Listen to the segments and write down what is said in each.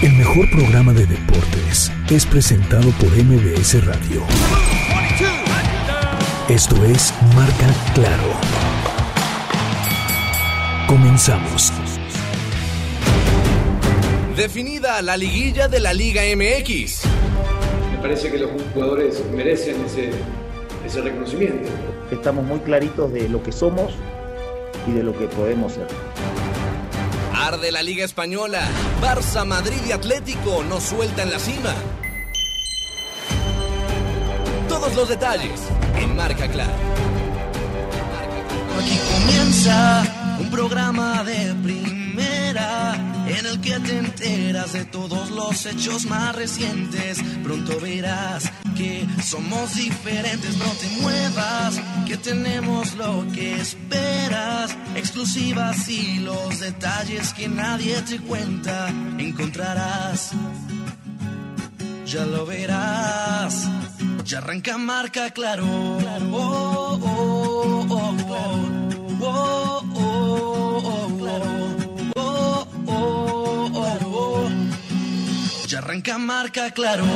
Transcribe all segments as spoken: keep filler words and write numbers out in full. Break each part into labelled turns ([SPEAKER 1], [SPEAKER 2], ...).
[SPEAKER 1] El mejor programa de deportes es presentado por M B S Radio. Esto es Marca Claro. Comenzamos.
[SPEAKER 2] Definida la liguilla de la Liga M X.
[SPEAKER 3] Me parece que los jugadores merecen ese, ese reconocimiento.
[SPEAKER 4] Estamos muy claritos de lo que somos y de lo que podemos ser.
[SPEAKER 2] Arde la Liga Española. Barça, Madrid y Atlético nos sueltan la cima. Todos los detalles en Marca Claro.
[SPEAKER 5] Aquí comienza un programa de primera en el que te enteras de todos los hechos más recientes. Pronto verás que somos diferentes, no te muevas, que tenemos lo que esperas. Exclusivas y los detalles que nadie te cuenta encontrarás. Ya lo verás, ya arranca Marca Claro. Oh, oh, oh, oh. Oh, oh, oh, oh, oh, oh, oh. Ya arranca Marca Claro.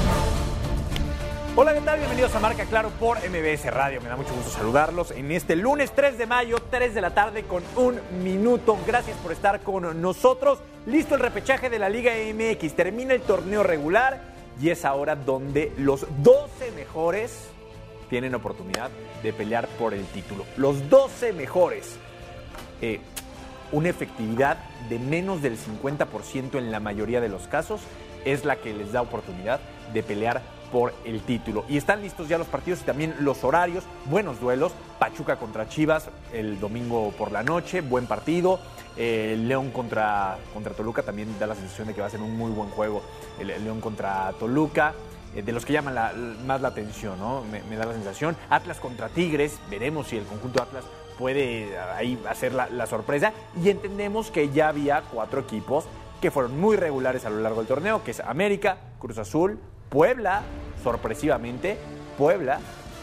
[SPEAKER 6] Hola, ¿qué tal? Bienvenidos a Marca Claro por M B S Radio. Me da mucho gusto saludarlos en este lunes tres de mayo, tres de la tarde con un minuto. Gracias por estar con nosotros. Listo el repechaje de la Liga M X. Termina el torneo regular y es ahora donde los doce mejores tienen oportunidad de pelear por el título. Los doce mejores. Eh, una efectividad de menos del cincuenta por ciento en la mayoría de los casos es la que les da oportunidad de pelear por el título. Y están listos ya los partidos y también los horarios. Buenos duelos. Pachuca contra Chivas el domingo por la noche. Buen partido. Eh, León contra, contra Toluca también da la sensación de que va a ser un muy buen juego. El, el León contra Toluca. De los que llaman la, más la atención, ¿no? Me, me da la sensación. Atlas contra Tigres, veremos si el conjunto Atlas puede ahí hacer la, la sorpresa. Y entendemos que ya había cuatro equipos que fueron muy regulares a lo largo del torneo, que es América, Cruz Azul, Puebla, sorpresivamente, Puebla,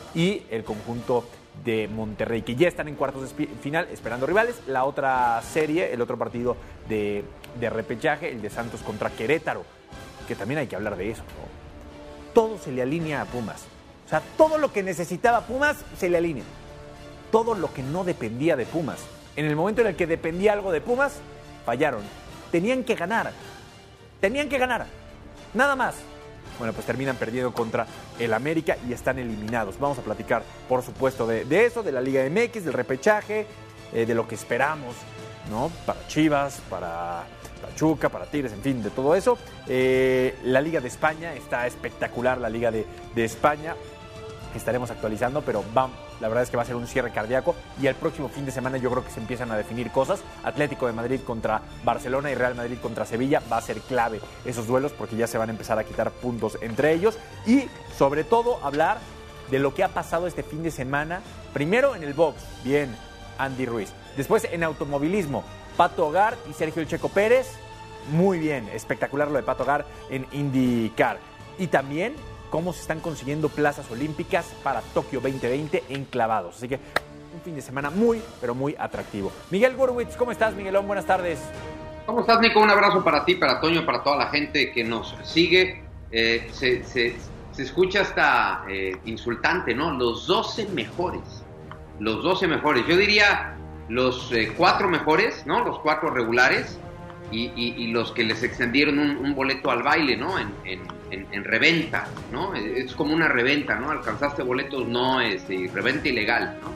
[SPEAKER 6] y el conjunto de Monterrey, que ya están en cuartos de final esperando rivales. La otra serie, el otro partido de, de repechaje, el de Santos contra Querétaro, que también hay que hablar de eso, ¿no? Todo se le alinea a Pumas. O sea, todo lo que necesitaba Pumas se le alinea. Todo lo que no dependía de Pumas. En el momento en el que dependía algo de Pumas, fallaron. Tenían que ganar. Tenían que ganar. Nada más. Bueno, pues terminan perdiendo contra el América y están eliminados. Vamos a platicar, por supuesto, de, de eso, de la Liga M X, del repechaje, eh, de lo que esperamos, ¿no? Para Chivas, para Pachuca, para Tigres, en fin, de todo eso. Eh, la Liga de España, está espectacular la Liga de, de España. Estaremos actualizando, pero vamos, la verdad es que va a ser un cierre cardíaco. Y el próximo fin de semana yo creo que se empiezan a definir cosas. Atlético de Madrid contra Barcelona y Real Madrid contra Sevilla. Va a ser clave esos duelos porque ya se van a empezar a quitar puntos entre ellos. Y sobre todo hablar de lo que ha pasado este fin de semana. Primero en el box, bien, Andy Ruiz. Después en automovilismo, Pato O'Ward y Sergio El Checo Pérez, muy bien, espectacular lo de Pato O'Ward en IndyCar. Y también cómo se están consiguiendo plazas olímpicas para Tokio veinte veinte en clavados. Así que un fin de semana muy, pero muy atractivo. Miguel Gurwitz, ¿cómo estás, Miguelón? Buenas tardes.
[SPEAKER 7] ¿Cómo estás, Nico? Un abrazo para ti, para Toño, para toda la gente que nos sigue. Eh, se, se, se escucha hasta eh, insultante, ¿no? Los doce mejores. Los doce mejores. Yo diría los eh, cuatro mejores, ¿no? Los cuatro regulares y, y, y los que les extendieron un, un boleto al baile, ¿no? En, en, en, en reventa, ¿no? Es como una reventa, ¿no? Alcanzaste boletos, no, este, reventa ilegal, ¿no?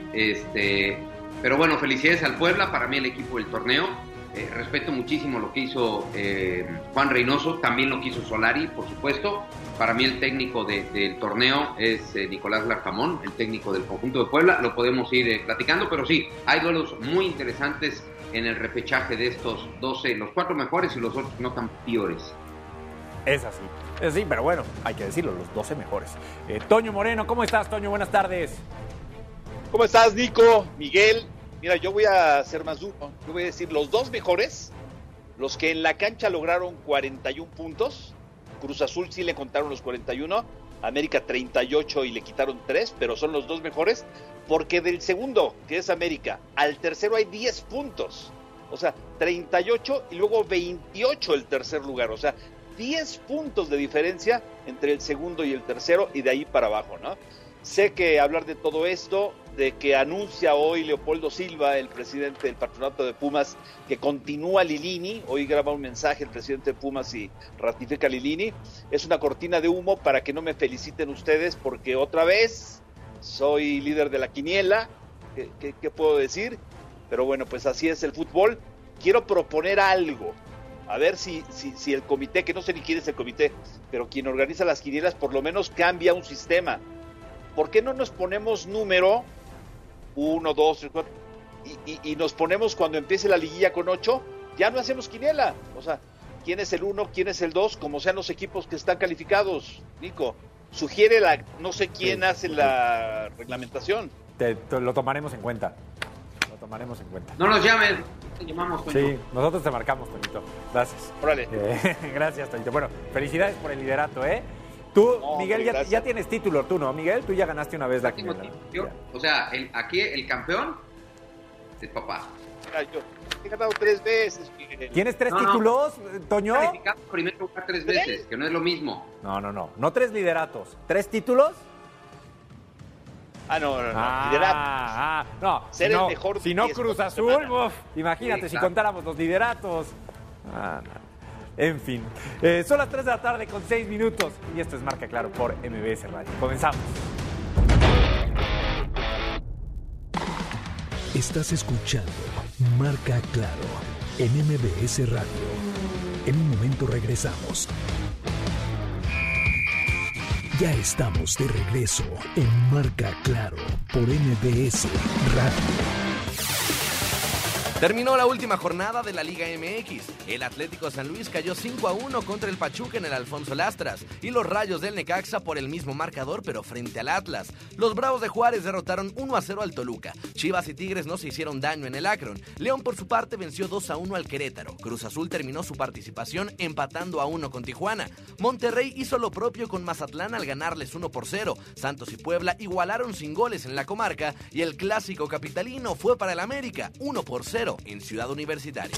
[SPEAKER 7] Este, pero bueno, felicidades al Puebla, para mí el equipo del torneo. Eh, respeto muchísimo lo que hizo eh, Juan Reynoso, también lo que hizo Solari, por supuesto. Para mí el técnico de, del torneo es eh, Nicolás Larcamón, el técnico del conjunto de Puebla. Lo podemos ir eh, platicando, pero sí, hay duelos muy interesantes en el repechaje de estos doce, los cuatro mejores y los otros no tan peores.
[SPEAKER 6] Es así, es así, pero bueno, hay que decirlo, los doce mejores. Eh, Toño Moreno, ¿cómo estás, Toño? Buenas tardes.
[SPEAKER 8] ¿Cómo estás, Nico? Miguel, mira, yo voy a ser más duro. Yo voy a decir los dos mejores, los que en la cancha lograron cuarenta y uno puntos. Cruz Azul sí le contaron los cuarenta y uno, América treinta y ocho y le quitaron tres, pero son los dos mejores, porque del segundo, que es América, al tercero hay diez puntos. O sea, treinta y ocho y luego veintiocho el tercer lugar. O sea, diez puntos de diferencia entre el segundo y el tercero y de ahí para abajo, ¿no? Sé que hablar de todo esto, de que anuncia hoy Leopoldo Silva, el presidente del patronato de Pumas, que continúa Lilini, hoy graba un mensaje el presidente de Pumas y ratifica a Lilini, es una cortina de humo para que no me feliciten ustedes, porque otra vez soy líder de la quiniela, ¿qué, qué, qué puedo decir? Pero bueno, pues así es el fútbol. Quiero proponer algo, a ver si, si, si el comité, que no sé ni quién es el comité, pero quien organiza las quinielas por lo menos cambia un sistema. ¿Por qué no nos ponemos número uno, dos, tres, cuatro y, y, y nos ponemos cuando empiece la liguilla con ocho? Ya no hacemos quiniela. O sea, ¿quién es el uno, quién es el dos? Como sean los equipos que están calificados, Nico. Sugiere la, no sé quién sí, hace sí. la reglamentación.
[SPEAKER 6] Te, te, lo tomaremos en cuenta. Lo tomaremos en cuenta.
[SPEAKER 7] No nos llames, te llamamos, Toño.
[SPEAKER 6] Sí, nosotros te marcamos, Toñito. Gracias.
[SPEAKER 8] Órale.
[SPEAKER 6] Eh, gracias, Toñito. Bueno, felicidades por el liderato, ¿eh? Tú, no, Miguel, ya, ya tienes título, tú, ¿no, Miguel? Tú ya ganaste una vez la quiniela.
[SPEAKER 7] O sea, el, aquí el campeón es papá.
[SPEAKER 8] Mira, yo he ganado tres veces, Miguel.
[SPEAKER 6] ¿Tienes tres
[SPEAKER 7] no,
[SPEAKER 6] títulos,
[SPEAKER 7] no.
[SPEAKER 6] Toño?
[SPEAKER 7] Calificado primer lugar tres veces, ¿Eh? que no es lo mismo.
[SPEAKER 6] No, no, no. No tres lideratos. ¿Tres títulos?
[SPEAKER 8] Ah, no, no, no.
[SPEAKER 6] Ah,
[SPEAKER 8] liderato.
[SPEAKER 6] Ah, no.
[SPEAKER 8] Ser
[SPEAKER 6] si
[SPEAKER 8] el
[SPEAKER 6] no,
[SPEAKER 8] mejor.
[SPEAKER 6] Si no, Cruz Azul, uf, imagínate sí, si contáramos los lideratos. Ah, no. En fin, eh, son las tres de la tarde con seis minutos y esto es Marca Claro por M B S Radio. Comenzamos.
[SPEAKER 1] Estás escuchando Marca Claro en M B S Radio. En un momento regresamos. Ya estamos de regreso en Marca Claro por M B S Radio.
[SPEAKER 2] Terminó la última jornada de la Liga M X. El Atlético San Luis cayó cinco a uno contra el Pachuca en el Alfonso Lastras y los Rayos del Necaxa por el mismo marcador pero frente al Atlas. Los Bravos de Juárez derrotaron uno a cero al Toluca. Chivas y Tigres no se hicieron daño en el Akron. León por su parte venció dos a uno al Querétaro. Cruz Azul terminó su participación empatando a uno con Tijuana. Monterrey hizo lo propio con Mazatlán al ganarles uno por cero. Santos y Puebla igualaron sin goles en la comarca y el clásico capitalino fue para el América uno por cero en Ciudad Universitaria.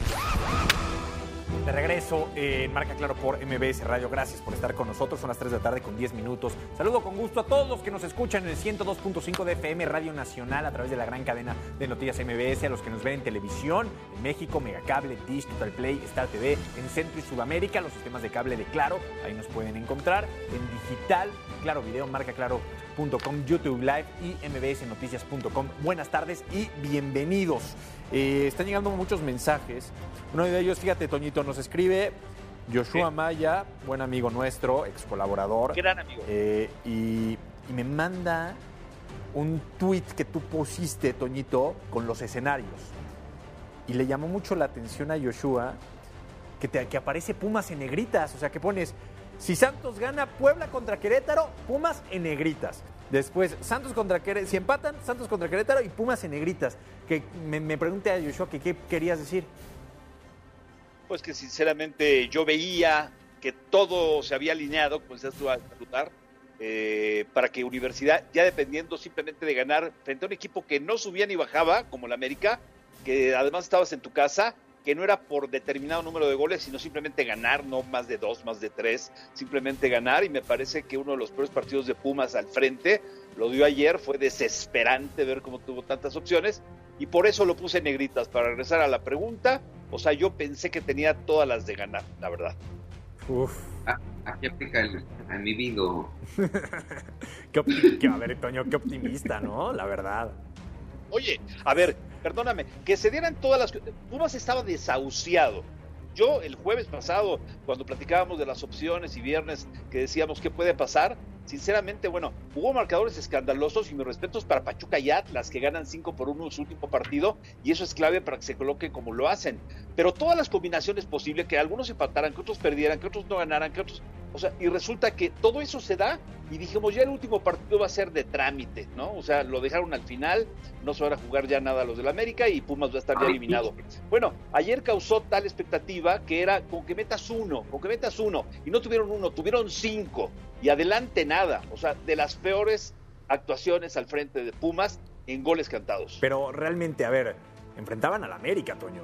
[SPEAKER 6] De regreso en Marca Claro por M B S Radio. Gracias por estar con nosotros. Son las tres de la tarde con diez minutos. Saludo con gusto a todos los que nos escuchan en el ciento dos punto cinco de F M Radio Nacional a través de la gran cadena de noticias M B S, a los que nos ven en televisión, en México, Megacable, Dish, Total Play, Star T V, en Centro y Sudamérica, los sistemas de cable de Claro, ahí nos pueden encontrar, en digital, Claro Video, Marca Claro punto com, YouTube Live y m b s noticias punto com. Buenas tardes y bienvenidos. Eh, están llegando muchos mensajes. Uno de ellos, fíjate, Toñito, nos escribe Joshua ¿Qué? Maya, buen amigo nuestro, ex colaborador.
[SPEAKER 8] Gran amigo.
[SPEAKER 6] Eh, y, y me manda un tweet que tú pusiste, Toñito, con los escenarios. Y le llamó mucho la atención a Joshua que, te, que aparece Pumas en negritas. O sea, que pones, si Santos gana Puebla contra Querétaro, Pumas en negritas. Después, Santos contra Querétaro, si empatan, Santos contra Querétaro y Pumas en negritas. Que me, me pregunté a Joshua que qué querías decir.
[SPEAKER 8] Pues que sinceramente yo veía que todo se había alineado, como decías tú, a saludar, eh, para que Universidad, ya dependiendo simplemente de ganar frente a un equipo que no subía ni bajaba, como la América, que además estabas en tu casa, que no era por determinado número de goles, sino simplemente ganar, no más de dos, más de tres, simplemente ganar, y me parece que uno de los peores partidos de Pumas al frente, lo dio ayer, fue desesperante ver cómo tuvo tantas opciones, y por eso lo puse en negritas, para regresar a la pregunta. O sea, yo pensé que tenía todas las de ganar, la verdad.
[SPEAKER 6] Uf.
[SPEAKER 7] Ah, aquí aplica el a mi vivo.
[SPEAKER 6] qué, opti- qué, a ver, Toño, qué optimista, ¿no? La verdad.
[SPEAKER 8] Oye, a ver, perdóname, que se dieran todas las... Pumas estaba desahuciado. Yo, el jueves pasado, cuando platicábamos de las opciones y viernes, que decíamos qué puede pasar, sinceramente, bueno, hubo marcadores escandalosos y mis respetos para Pachuca y Atlas, que ganan cinco por uno en su último partido, y eso es clave para que se coloquen como lo hacen. Pero todas las combinaciones posibles, que algunos empataran, que otros perdieran, que otros no ganaran, que otros... O sea, y resulta que todo eso se da, y dijimos, ya el último partido va a ser de trámite, ¿no? O sea, lo dejaron al final, no se van a jugar ya nada los del América, y Pumas va a estar ya eliminado. Bueno, ayer causó tal expectativa que era con que metas uno, con que metas uno, y no tuvieron uno, tuvieron cinco, y adelante nada, o sea, de las peores actuaciones al frente de Pumas en goles cantados.
[SPEAKER 6] Pero realmente, a ver, enfrentaban al América, Toño.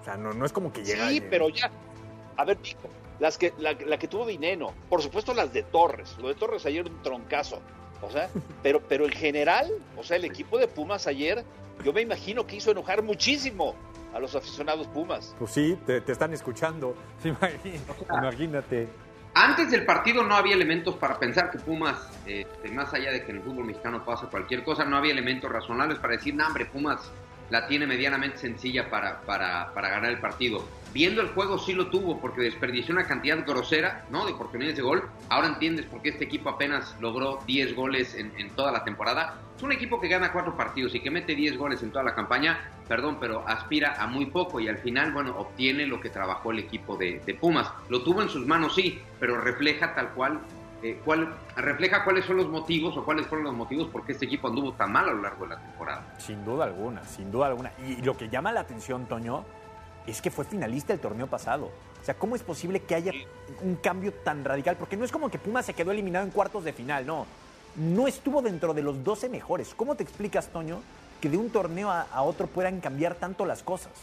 [SPEAKER 6] O sea, no, no es como que llega...
[SPEAKER 8] Sí,
[SPEAKER 6] llega.
[SPEAKER 8] pero ya, a ver, Pico, las que, la, la que tuvo Dineno, por supuesto las de Torres, lo de Torres ayer un troncazo, o sea, pero, pero en general, o sea, el equipo de Pumas ayer, yo me imagino que hizo enojar muchísimo a los aficionados Pumas.
[SPEAKER 6] Pues sí, te, te están escuchando, imagínate. imagínate.
[SPEAKER 7] Antes del partido no había elementos para pensar que Pumas, eh, más allá de que en el fútbol mexicano pasa cualquier cosa, no había elementos razonables para decir, no, hombre, Pumas la tiene medianamente sencilla para, para, para ganar el partido. Viendo el juego sí lo tuvo, porque desperdició una cantidad grosera, ¿no?, de oportunidades de gol. Ahora entiendes por qué este equipo apenas logró diez goles en, en toda la temporada. Es un equipo que gana cuatro partidos y que mete diez goles en toda la campaña, perdón, pero aspira a muy poco y al final, bueno, obtiene lo que trabajó el equipo de, de Pumas. Lo tuvo en sus manos, sí, pero refleja tal cual, eh, cuál, refleja cuáles son los motivos o cuáles fueron los motivos por qué este equipo anduvo tan mal a lo largo de la temporada.
[SPEAKER 6] Sin duda alguna, sin duda alguna. Y lo que llama la atención, Toño, es que fue finalista el torneo pasado. O sea, ¿cómo es posible que haya un cambio tan radical? Porque no es como que Pumas se quedó eliminado en cuartos de final, no. No estuvo dentro de los doce mejores. ¿Cómo te explicas, Toño, que de un torneo a, a otro puedan cambiar tanto las cosas?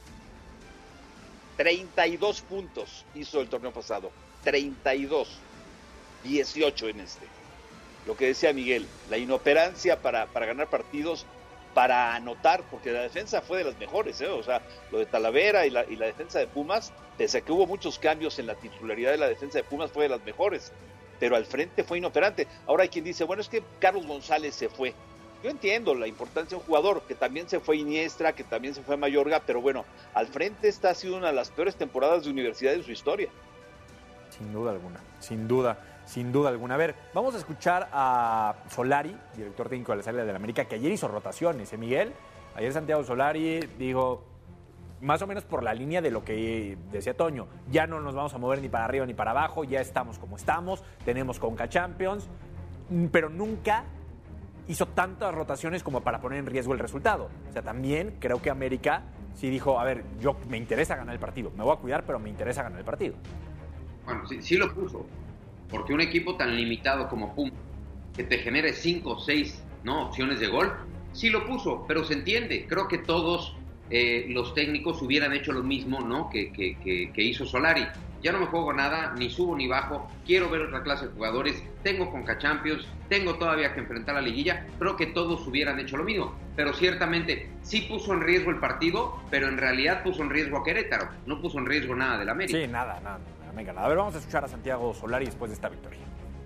[SPEAKER 8] treinta y dos puntos hizo el torneo pasado. treinta y dos. dieciocho en este. Lo que decía Miguel, la inoperancia para, para ganar partidos, para anotar, porque la defensa fue de las mejores, ¿eh? O sea, lo de Talavera y la, y la defensa de Pumas, pese a que hubo muchos cambios en la titularidad de la defensa de Pumas, fue de las mejores, pero al frente fue inoperante. Ahora hay quien dice, bueno, es que Carlos González se fue. Yo entiendo la importancia de un jugador, que también se fue Iniestra, que también se fue Mayorga, pero bueno, al frente esta ha sido una de las peores temporadas de Universidad en su historia.
[SPEAKER 6] Sin duda alguna, sin duda. Sin duda alguna. A ver, vamos a escuchar a Solari, director técnico de las Águilas del América, que ayer hizo rotaciones, ¿eh, Miguel? Ayer Santiago Solari dijo, más o menos por la línea de lo que decía Toño, ya no nos vamos a mover ni para arriba ni para abajo, ya estamos como estamos, tenemos Conca Champions, pero nunca hizo tantas rotaciones como para poner en riesgo el resultado. O sea, también creo que América sí dijo, a ver, yo me interesa ganar el partido, me voy a cuidar, pero me interesa ganar el partido.
[SPEAKER 7] Bueno, sí, sí lo puso. Porque un equipo tan limitado como Pumas, que te genere cinco o seis, ¿no?, opciones de gol, sí lo puso, pero se entiende. Creo que todos eh, los técnicos hubieran hecho lo mismo, ¿no?, que, que, que, que hizo Solari. Ya no me juego nada, ni subo ni bajo, quiero ver otra clase de jugadores, tengo Conca Champions, tengo todavía que enfrentar la liguilla. Creo que todos hubieran hecho lo mismo, pero ciertamente sí puso en riesgo el partido, pero en realidad puso en riesgo a Querétaro, no puso en riesgo nada del América.
[SPEAKER 6] Sí, nada, nada. Venga, a ver, vamos a escuchar a Santiago Solari después de esta victoria.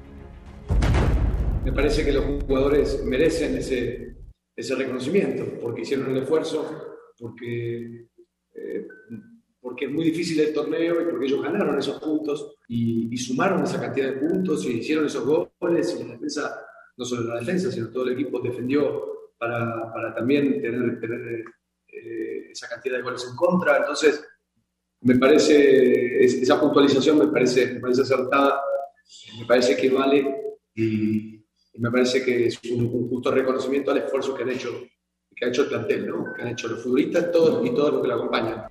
[SPEAKER 3] Me parece que los jugadores merecen ese, ese reconocimiento, porque hicieron el esfuerzo, porque, eh, porque es muy difícil el torneo y porque ellos ganaron esos puntos y, y sumaron esa cantidad de puntos y hicieron esos goles, y la defensa, no solo la defensa, sino todo el equipo defendió para, para también tener, tener eh, esa cantidad de goles en contra. Entonces, me parece, esa puntualización me parece, me parece acertada, me parece que vale y, y me parece que es un, un justo reconocimiento al esfuerzo que han hecho, que ha hecho el plantel, ¿no?, que han hecho los futbolistas todos, y todos los que lo acompañan.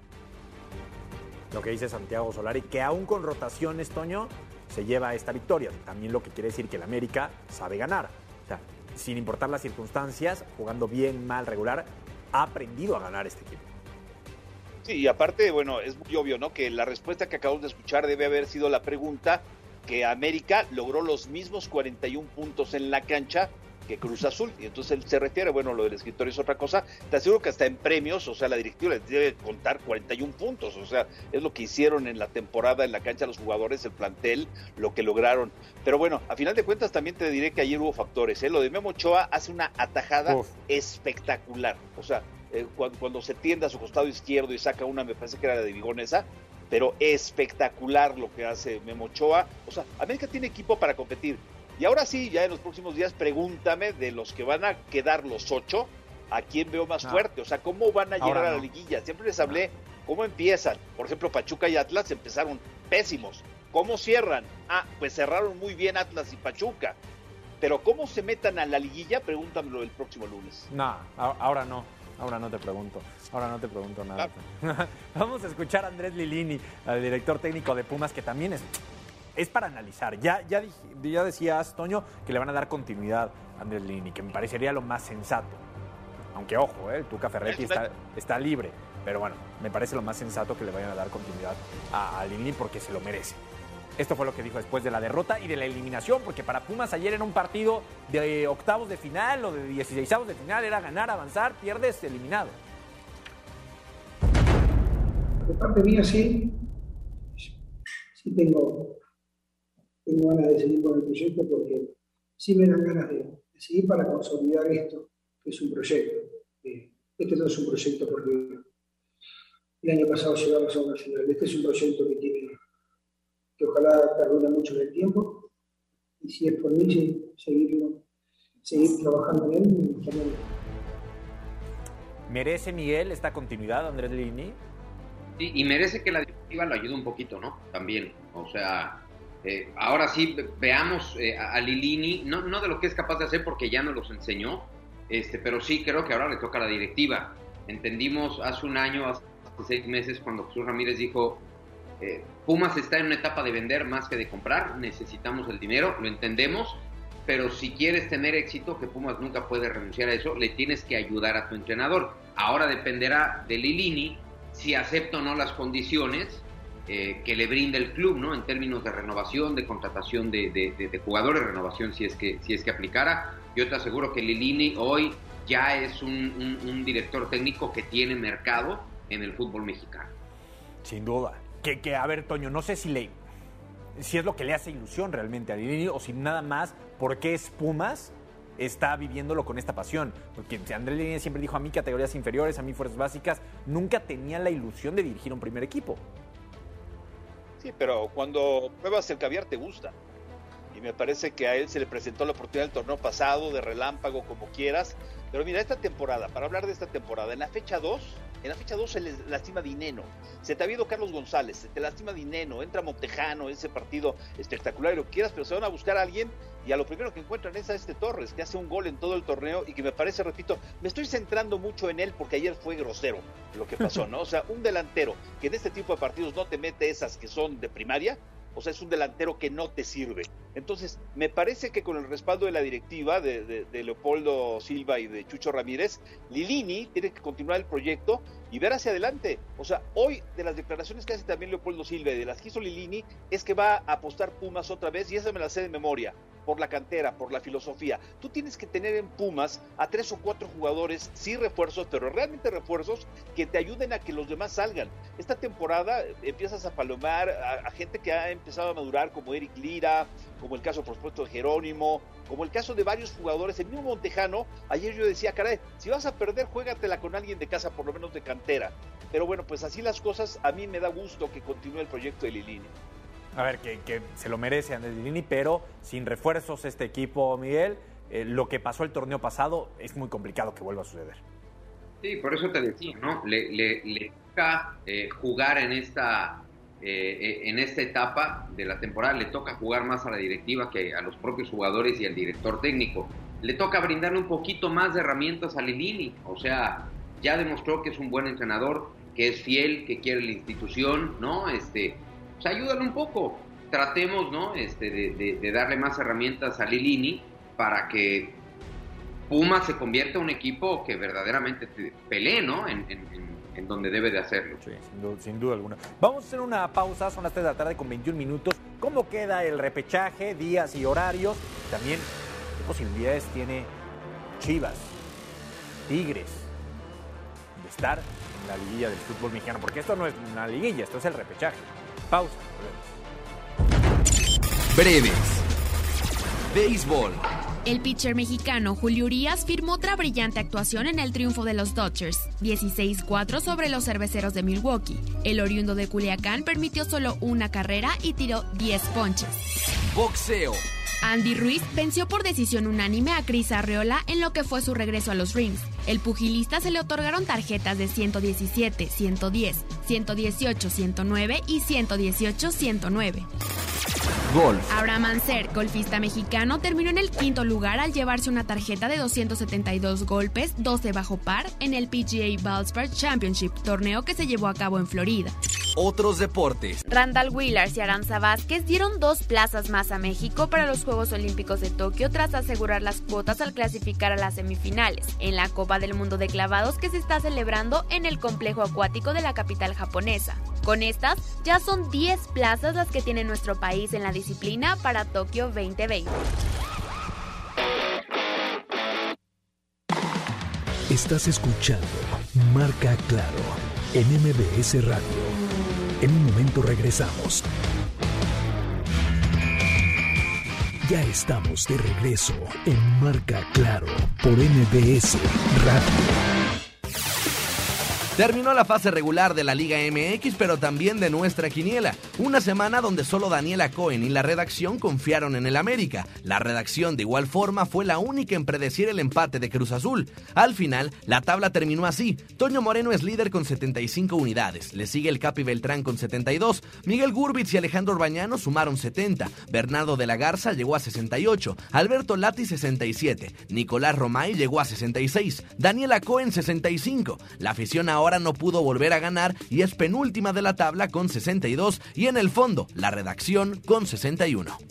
[SPEAKER 6] Lo que dice Santiago Solari, que aún con rotaciones, Toño, se lleva esta victoria. También lo que quiere decir que el América sabe ganar. O sea, sin importar las circunstancias, jugando bien, mal, regular, ha aprendido a ganar este equipo.
[SPEAKER 8] Sí, y aparte, bueno, es muy obvio, ¿no?, que la respuesta que acabamos de escuchar debe haber sido la pregunta, que América logró los mismos cuarenta y un puntos en la cancha que Cruz Azul, y entonces él se refiere, bueno, lo del escritorio es otra cosa, te aseguro que hasta en premios, o sea, la directiva les debe contar cuarenta y un puntos, o sea, es lo que hicieron en la temporada en la cancha los jugadores, el plantel, lo que lograron, pero bueno, a final de cuentas también te diré que ayer hubo factores, ¿eh? Lo de Memo Ochoa hace una atajada Uf. espectacular, o sea, eh, cuando, cuando se tiende a su costado izquierdo y saca una, me parece que era la de Vigón esa, pero espectacular lo que hace Memo Ochoa, o sea, América tiene equipo para competir. Y ahora sí, ya en los próximos días, pregúntame de los que van a quedar los ocho, ¿a quién veo más no. fuerte? O sea, ¿cómo van a llegar ahora a la no. liguilla? Siempre les hablé no. cómo empiezan. Por ejemplo, Pachuca y Atlas empezaron pésimos. ¿Cómo cierran? Ah, pues cerraron muy bien Atlas y Pachuca. Pero ¿cómo se metan a la liguilla? Pregúntamelo el próximo lunes.
[SPEAKER 6] No, ahora no. Ahora no te pregunto. Ahora no te pregunto nada. Ah. Vamos a escuchar a Andrés Lilini, al director técnico de Pumas, que también es... Es para analizar. Ya, ya, ya decías, Toño, que le van a dar continuidad a Andrés Lilini, que me parecería lo más sensato. Aunque, ojo, ¿eh? el Tuca Ferretti está, está libre. Pero bueno, me parece lo más sensato que le vayan a dar continuidad a, a Lilini porque se lo merece. Esto fue lo que dijo después de la derrota y de la eliminación, porque para Pumas ayer era un partido de octavos de final o de dieciseisavos de final, era ganar, avanzar, pierdes, eliminado.
[SPEAKER 9] De parte mía sí, sí tengo, tengo ganas de seguir con el proyecto porque sí me dan ganas de, de seguir para consolidar esto, que es un proyecto. Este no es un proyecto porque el año pasado llegamos a una final, este es un proyecto que tiene que ojalá perdure mucho en el tiempo, y si es por mí, sí, seguirlo, seguir trabajando en él. Y también.
[SPEAKER 6] ¿Merece Miguel esta continuidad, Andrés Lilini?
[SPEAKER 7] Sí, y merece que la directiva lo ayude un poquito, ¿no? También, o sea, eh, ahora sí, veamos eh, a Lilini, no, no de lo que es capaz de hacer porque ya nos los enseñó, este, pero sí creo que ahora le toca a la directiva. Entendimos hace un año, hace seis meses, cuando Jesús Ramírez dijo, Eh, Pumas está en una etapa de vender más que de comprar, necesitamos el dinero, lo entendemos, pero si quieres tener éxito, que Pumas nunca puede renunciar a eso, le tienes que ayudar a tu entrenador. Ahora dependerá de Lilini si acepta o no las condiciones eh, que le brinda el club, ¿no? En términos de renovación, de contratación de, de, de, de jugadores, renovación si es que, si es que aplicara. Yo te aseguro que Lilini hoy ya es un, un, un director técnico que tiene mercado en el fútbol mexicano.
[SPEAKER 6] Sin duda. Que, que, a ver, Toño, no sé si le si es lo que le hace ilusión realmente a Lilini o si nada más porque es Pumas está viviéndolo con esta pasión. Porque Andrés Lilini siempre dijo, a mí categorías inferiores, a mí fuerzas básicas, nunca tenía la ilusión de dirigir un primer equipo.
[SPEAKER 8] Sí, pero cuando pruebas el caviar te gusta. Y me parece que a él se le presentó la oportunidad del torneo pasado, de relámpago, como quieras. Pero mira, esta temporada, para hablar de esta temporada, en la fecha dos, en la fecha dos se les lastima Dineno. Se te ha ido Carlos González, se te lastima Dineno, entra Montejano, ese partido espectacular y lo que quieras, pero se van a buscar a alguien y a lo primero que encuentran es a este Torres, que hace un gol en todo el torneo y que me parece, repito, me estoy centrando mucho en él porque ayer fue grosero lo que pasó, ¿no? O sea, un delantero que en este tipo de partidos no te mete esas que son de primaria, o sea, es un delantero que no te sirve. Entonces, me parece que con el respaldo de la directiva, de, de, de Leopoldo Silva y de Chucho Ramírez, Lilini tiene que continuar el proyecto y ver hacia adelante. O sea, hoy, de las declaraciones que hace también Leopoldo Silva y de las que hizo Lilini, es que va a apostar Pumas otra vez, y esa me la sé de memoria, por la cantera, por la filosofía. Tú tienes que tener en Pumas a tres o cuatro jugadores, sí refuerzos, pero realmente refuerzos que te ayuden a que los demás salgan. Esta temporada empiezas a palomar a, a gente que ha empezado a madurar, como Eric Lira, como el caso, por supuesto, de Jerónimo, como el caso de varios jugadores, el mismo Montejano. Ayer yo decía, caray, si vas a perder, juégatela con alguien de casa, por lo menos de cantera. Pero bueno, pues así las cosas, a mí me da gusto que continúe el proyecto de Lilini.
[SPEAKER 6] A ver, que, que se lo merece Andrés Lilini, pero sin refuerzos este equipo, Miguel, eh, lo que pasó el torneo pasado es muy complicado que vuelva a suceder.
[SPEAKER 7] Sí, por eso te decía, ¿no? Le, le, le toca eh, jugar en esta, eh, en esta etapa de la temporada, le toca jugar más a la directiva que a los propios jugadores y al director técnico. Le toca brindarle un poquito más de herramientas a Lilini, o sea, ya demostró que es un buen entrenador, que es fiel, que quiere la institución, ¿no? Este... Pues ayúdale un poco, tratemos, ¿no? Este, de, de, de darle más herramientas a Lilini para que Pumas se convierta en un equipo que verdaderamente pelee, ¿no? En, en, en donde debe de hacerlo.
[SPEAKER 6] Sí, sin duda, sin duda alguna. Vamos a hacer una pausa, son las tres de la tarde con veintiún minutos. ¿Cómo queda el repechaje, días y horarios? También, ¿qué posibilidades tiene Chivas, Tigres, de estar en la liguilla del fútbol mexicano? Porque esto no es una liguilla, esto es el repechaje. Pausa.
[SPEAKER 2] Breves. Béisbol.
[SPEAKER 10] El pitcher mexicano Julio Urías firmó otra brillante actuación en el triunfo de los Dodgers, dieciséis cuatro sobre los Cerveceros de Milwaukee. El oriundo de Culiacán permitió solo una carrera y tiró diez ponches.
[SPEAKER 2] Boxeo.
[SPEAKER 10] Andy Ruiz venció por decisión unánime a Chris Arreola en lo que fue su regreso a los rings. El pugilista se le otorgaron tarjetas de ciento diecisiete, ciento diez, ciento dieciocho, ciento nueve y ciento dieciocho, ciento nueve.
[SPEAKER 2] Golf.
[SPEAKER 10] Abraham Ancer, golfista mexicano, terminó en el quinto lugar al llevarse una tarjeta de doscientos setenta y dos golpes, doce bajo par, en el P G A Valspar Championship, torneo que se llevó a cabo en Florida.
[SPEAKER 2] otros deportes.
[SPEAKER 10] Randall Willars y Aranza Vázquez dieron dos plazas más a México para los Juegos Olímpicos de Tokio tras asegurar las cuotas al clasificar a las semifinales en la Copa del Mundo de Clavados que se está celebrando en el complejo acuático de la capital japonesa. Con estas, ya son diez plazas las que tiene nuestro país en la disciplina para Tokio veinte veinte.
[SPEAKER 1] Estás escuchando Marca Claro en M B S Radio. En un momento regresamos. Ya estamos de regreso en Marca Claro por M B S Radio.
[SPEAKER 2] Terminó la fase regular de la Liga M X, pero también de nuestra quiniela. Una semana donde solo Daniela Cohen y la redacción confiaron en el América. La redacción, de igual forma, fue la única en predecir el empate de Cruz Azul. Al final, la tabla terminó así. Toño Moreno es líder con setenta y cinco unidades. Le sigue el Capi Beltrán con setenta y dos. Miguel Gurbitz y Alejandro Orbañano sumaron setenta. Bernardo de la Garza llegó a sesenta y ocho. Alberto Lati sesenta y siete. Nicolás Romay llegó a sesenta y seis. Daniela Cohen sesenta y cinco. La afición ahora Ahora no pudo volver a ganar y es penúltima de la tabla con sesenta y dos y en el fondo la redacción con sesenta y uno.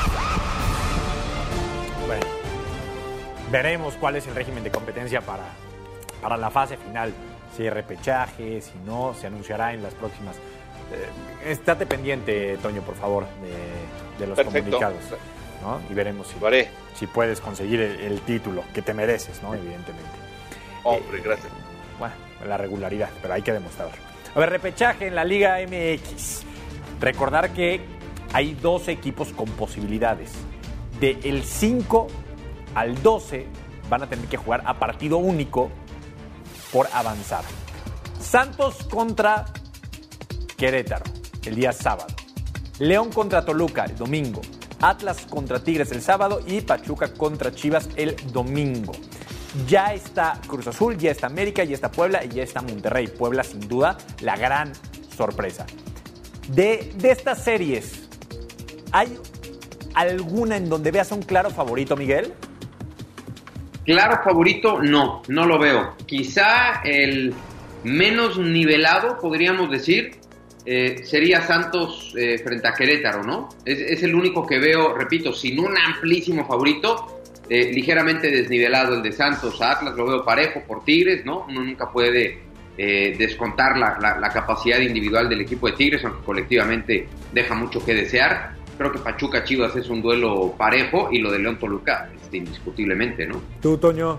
[SPEAKER 6] Bueno, veremos cuál es el régimen de competencia para, para la fase final. Si hay repechaje, si no, se anunciará en las próximas. Eh, estate pendiente, Toño, por favor, de, de los
[SPEAKER 8] Perfecto.
[SPEAKER 6] comunicados, ¿no? Y veremos si, si puedes conseguir el, el título que te mereces, ¿no? Evidentemente.
[SPEAKER 8] Hombre,
[SPEAKER 6] eh,
[SPEAKER 8] gracias.
[SPEAKER 6] Bueno, la regularidad, pero hay que demostrarlo. A ver, repechaje en la Liga M X. Recordar que hay doce equipos con posibilidades. Del cinco al doce van a tener que jugar a partido único por avanzar. Santos contra Querétaro el día sábado. León contra Toluca el domingo. Atlas contra Tigres el sábado y Pachuca contra Chivas el domingo. Ya está Cruz Azul, ya está América, ya está Puebla y ya está Monterrey. Puebla, sin duda, la gran sorpresa. De, de estas series, ¿hay alguna en donde veas un claro favorito, Miguel?
[SPEAKER 7] Claro favorito, no, no lo veo. Quizá el menos nivelado, podríamos decir, eh, sería Santos eh, frente a Querétaro, ¿no? Es, es el único que veo, repito, sin un amplísimo favorito. Eh, ligeramente desnivelado el de Santos. A Atlas lo veo parejo por Tigres, ¿no? Uno nunca puede eh, descontar la, la, la capacidad individual del equipo de Tigres, aunque colectivamente deja mucho que desear. Creo que Pachuca Chivas es un duelo parejo y lo de León Toluca, este, indiscutiblemente, ¿no?
[SPEAKER 6] ¿Tú, Toño?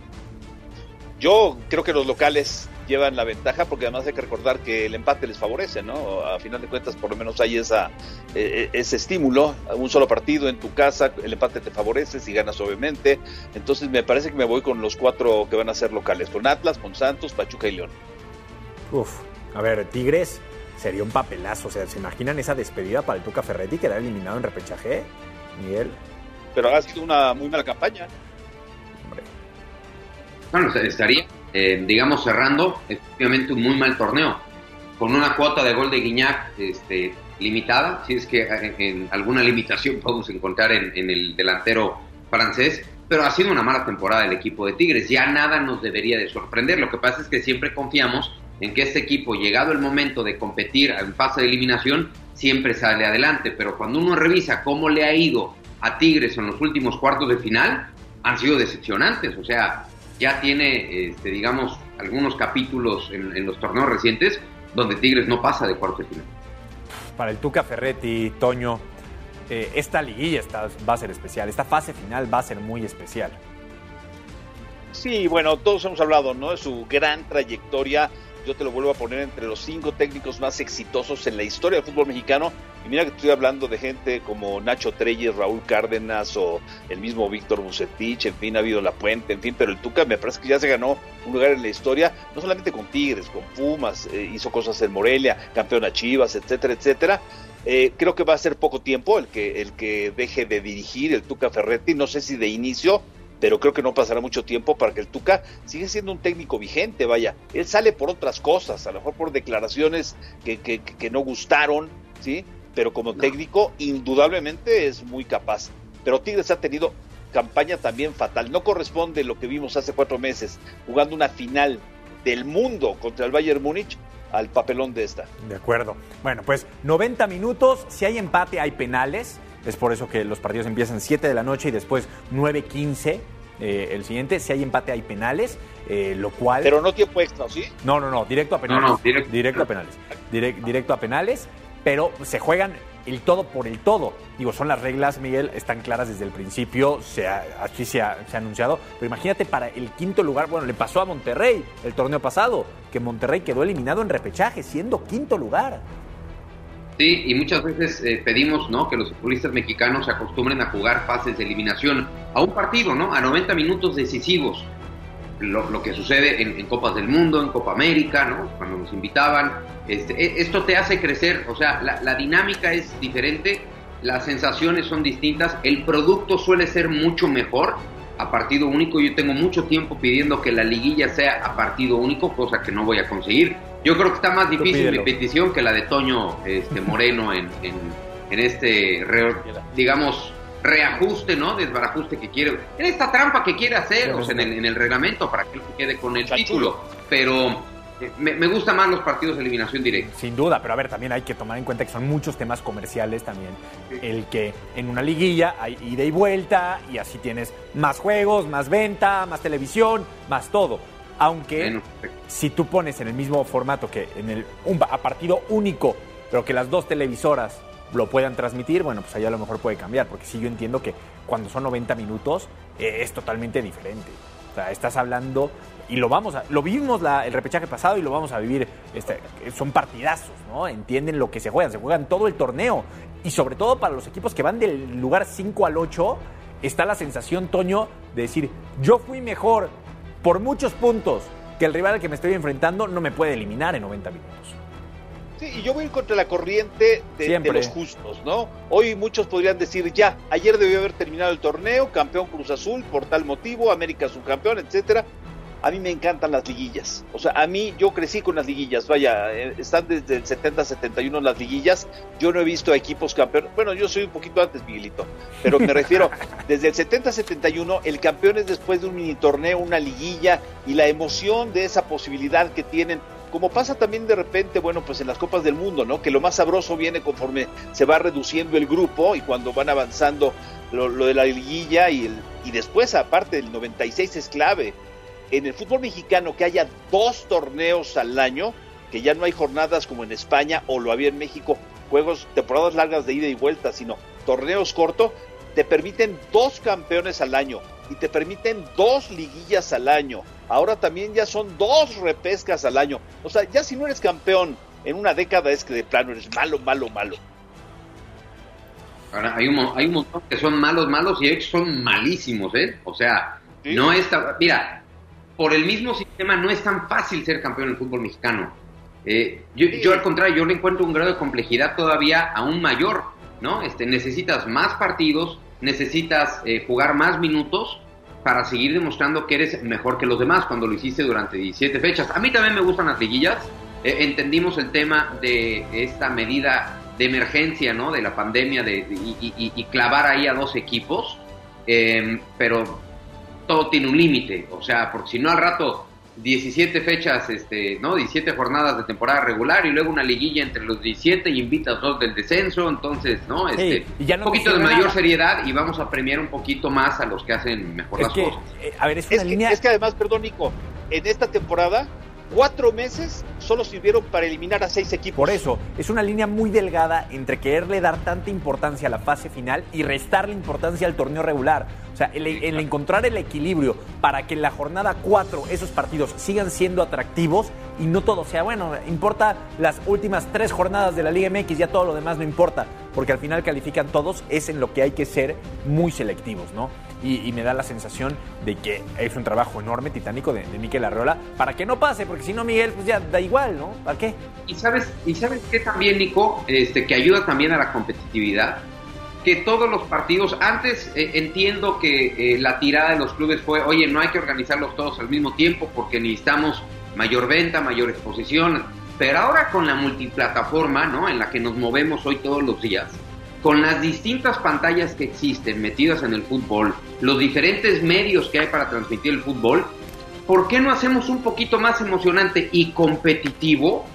[SPEAKER 8] Yo creo que los locales llevan la ventaja porque además hay que recordar que el empate les favorece, ¿no? A final de cuentas por lo menos hay esa eh, ese estímulo, un solo partido en tu casa, el empate te favorece si ganas obviamente, entonces me parece que me voy con los cuatro que van a ser locales, con Atlas, con Santos, Pachuca y León.
[SPEAKER 6] Uf, a ver, Tigres sería un papelazo, o sea, ¿se imaginan esa despedida para el Tuca Ferretti quedar eliminado en repechaje, Miguel?
[SPEAKER 8] Pero ha sido una muy mala campaña.
[SPEAKER 6] Hombre.
[SPEAKER 7] Bueno, estaría Eh, digamos, cerrando, efectivamente un muy mal torneo, con una cuota de gol de Guiñac este, limitada, si es que en, en alguna limitación podemos encontrar en, en el delantero francés, pero ha sido una mala temporada el equipo de Tigres, ya nada nos debería de sorprender. Lo que pasa es que siempre confiamos en que este equipo, llegado el momento de competir en fase de eliminación, siempre sale adelante, pero cuando uno revisa cómo le ha ido a Tigres en los últimos cuartos de final, han sido decepcionantes, o sea, ya tiene, este, digamos, algunos capítulos en, en los torneos recientes donde Tigres no pasa de cuartos de final.
[SPEAKER 6] Para el Tuca Ferretti, Toño, eh, esta liguilla está, va a ser especial, esta fase final va a ser muy especial.
[SPEAKER 8] Sí, bueno, todos hemos hablado, ¿no? De su gran trayectoria. Yo te lo vuelvo a poner entre los cinco técnicos más exitosos en la historia del fútbol mexicano. Y mira que estoy hablando de gente como Nacho Treyes, Raúl Cárdenas o el mismo Víctor Bucetich, en fin, ha habido La Puente, en fin, pero el Tuca me parece que ya se ganó un lugar en la historia, no solamente con Tigres, con Pumas, eh, hizo cosas en Morelia, campeón a Chivas, etcétera, etcétera. Eh, creo que va a ser poco tiempo el que, el que deje de dirigir el Tuca Ferretti, no sé si de inicio, pero creo que no pasará mucho tiempo para que el Tuca siga siendo un técnico vigente, vaya. Él sale por otras cosas, a lo mejor por declaraciones que, que, que no gustaron, ¿sí? Pero como técnico, indudablemente es muy capaz. Pero Tigres ha tenido campaña también fatal. No corresponde lo que vimos hace cuatro meses, jugando una final del mundo contra el Bayern Múnich, al papelón de esta.
[SPEAKER 6] De acuerdo. Bueno, pues noventa minutos, si hay empate hay penales, es por eso que los partidos empiezan siete de la noche y después nueve quince eh, el siguiente, si hay empate hay penales, eh, lo cual...
[SPEAKER 8] Pero no tiempo extra, ¿sí?
[SPEAKER 6] No, no, no, directo a penales.
[SPEAKER 7] No, no, directo.
[SPEAKER 6] Directo a penales. Direct, directo a penales, pero se juegan el todo por el todo. Digo, son las reglas, Miguel, están claras desde el principio, se ha, así se ha, se ha anunciado, pero imagínate para el quinto lugar, bueno, le pasó a Monterrey el torneo pasado, que Monterrey quedó eliminado en repechaje, siendo quinto lugar.
[SPEAKER 7] Sí, y muchas veces eh, pedimos, ¿no?, que los futbolistas mexicanos se acostumbren a jugar fases de eliminación a un partido, ¿no?, a noventa minutos decisivos. Lo, lo que sucede en, en Copas del Mundo, en Copa América, ¿no?, cuando nos invitaban. Este, esto te hace crecer, o sea, la, la dinámica es diferente, las sensaciones son distintas, el producto suele ser mucho mejor a partido único. Yo tengo mucho tiempo pidiendo que la liguilla sea a partido único, cosa que no voy a conseguir. Yo creo que está más difícil mi petición que la de Toño este, Moreno en, en, en este, re, digamos, reajuste, ¿no? Desbarajuste que quiere, en esta trampa que quiere hacer, o sea, en el, en el reglamento para que él se quede con el título. Pero me, me gustan más los partidos de eliminación directa.
[SPEAKER 6] Sin duda, pero a ver, también hay que tomar en cuenta que son muchos temas comerciales también. Sí. El que en una liguilla hay ida y vuelta y así tienes más juegos, más venta, más televisión, más todo. Aunque bueno, si tú pones en el mismo formato que en el un, a partido único, pero que las dos televisoras lo puedan transmitir, bueno, pues allá a lo mejor puede cambiar, porque sí yo entiendo que cuando son noventa minutos eh, es totalmente diferente. O sea, estás hablando, y lo vamos a, lo vivimos la, el repechaje pasado y lo vamos a vivir, este, son partidazos, ¿no? Entienden lo que se juegan, se juegan todo el torneo, y sobre todo para los equipos que van del lugar cinco al ocho, está la sensación, Toño, de decir, yo fui mejor por muchos puntos que el rival al que me estoy enfrentando no me puede eliminar en noventa minutos.
[SPEAKER 8] Sí, y yo voy en contra de la corriente de, de los justos, ¿no? Hoy muchos podrían decir, ya, ayer debió haber terminado el torneo, campeón Cruz Azul, por tal motivo, América subcampeón, etcétera. A mí me encantan las liguillas, o sea, a mí, yo crecí con las liguillas, vaya, están desde el setenta, setenta y uno las liguillas, yo no he visto a equipos campeones, bueno, yo soy un poquito antes, Miguelito, pero me refiero, desde el setenta, setenta y uno, el campeón es después de un mini torneo, una liguilla, y la emoción de esa posibilidad que tienen, como pasa también de repente, bueno, pues en las Copas del Mundo, ¿no? Que lo más sabroso viene conforme se va reduciendo el grupo y cuando van avanzando lo, lo de la liguilla y, el, y después, aparte, el noventa y seis es clave. En el fútbol mexicano que haya dos torneos al año, que ya no hay jornadas como en España o lo había en México, juegos, temporadas largas de ida y vuelta, sino torneos cortos, te permiten dos campeones al año y te permiten dos liguillas al año. Ahora también ya son dos repescas al año. O sea, ya si no eres campeón en una década es que de plano eres malo, malo, malo.
[SPEAKER 7] Ahora, hay un, hay un montón que son malos, malos y ellos son malísimos, ¿eh? O sea, ¿sí? No es... Mira, por el mismo sistema no es tan fácil ser campeón en el fútbol mexicano. Eh, yo, sí. yo al contrario, yo le encuentro un grado de complejidad todavía aún mayor, ¿no? Este, necesitas más partidos, necesitas eh, jugar más minutos para seguir demostrando que eres mejor que los demás cuando lo hiciste durante diecisiete fechas. A mí también me gustan las liguillas. Eh, entendimos el tema de esta medida de emergencia, ¿no? De la pandemia de, de, y, y, y clavar ahí a dos equipos, eh, pero todo tiene un límite, o sea, porque si no al rato diecisiete fechas, este, ¿no? diecisiete jornadas de temporada regular y luego una liguilla entre los diecisiete y invitas dos del descenso, entonces, ¿no? Este, sí, ya no un poquito de mayor nada. seriedad y vamos a premiar un poquito más a los que hacen mejor
[SPEAKER 8] es
[SPEAKER 7] las
[SPEAKER 8] que,
[SPEAKER 7] cosas.
[SPEAKER 8] Eh, a ver, es, una es, línea... que, es que además, perdón, Nico, en esta temporada cuatro meses solo sirvieron para eliminar a seis equipos.
[SPEAKER 6] Por eso, es una línea muy delgada entre quererle dar tanta importancia a la fase final y restarle importancia al torneo regular. O sea, el, el encontrar el equilibrio para que en la jornada cuatro esos partidos sigan siendo atractivos y no todo sea, bueno, importa las últimas tres jornadas de la Liga M X, ya todo lo demás no importa, porque al final califican todos, es en lo que hay que ser muy selectivos, ¿no? Y, y me da la sensación de que es un trabajo enorme, titánico, de, de Mikel Arreola, para que no pase, porque si no, Miguel, pues ya da igual, ¿no? ¿Para qué?
[SPEAKER 7] Y sabes, y sabes qué también, Nico, este, que ayuda también a la competitividad, que todos los partidos, antes eh, entiendo que eh, la tirada de los clubes fue, oye, no hay que organizarlos todos al mismo tiempo porque necesitamos mayor venta, mayor exposición, pero ahora con la multiplataforma, ¿no? En la que nos movemos hoy todos los días, con las distintas pantallas que existen metidas en el fútbol, los diferentes medios que hay para transmitir el fútbol, ¿por qué no hacemos un poquito más emocionante y competitivo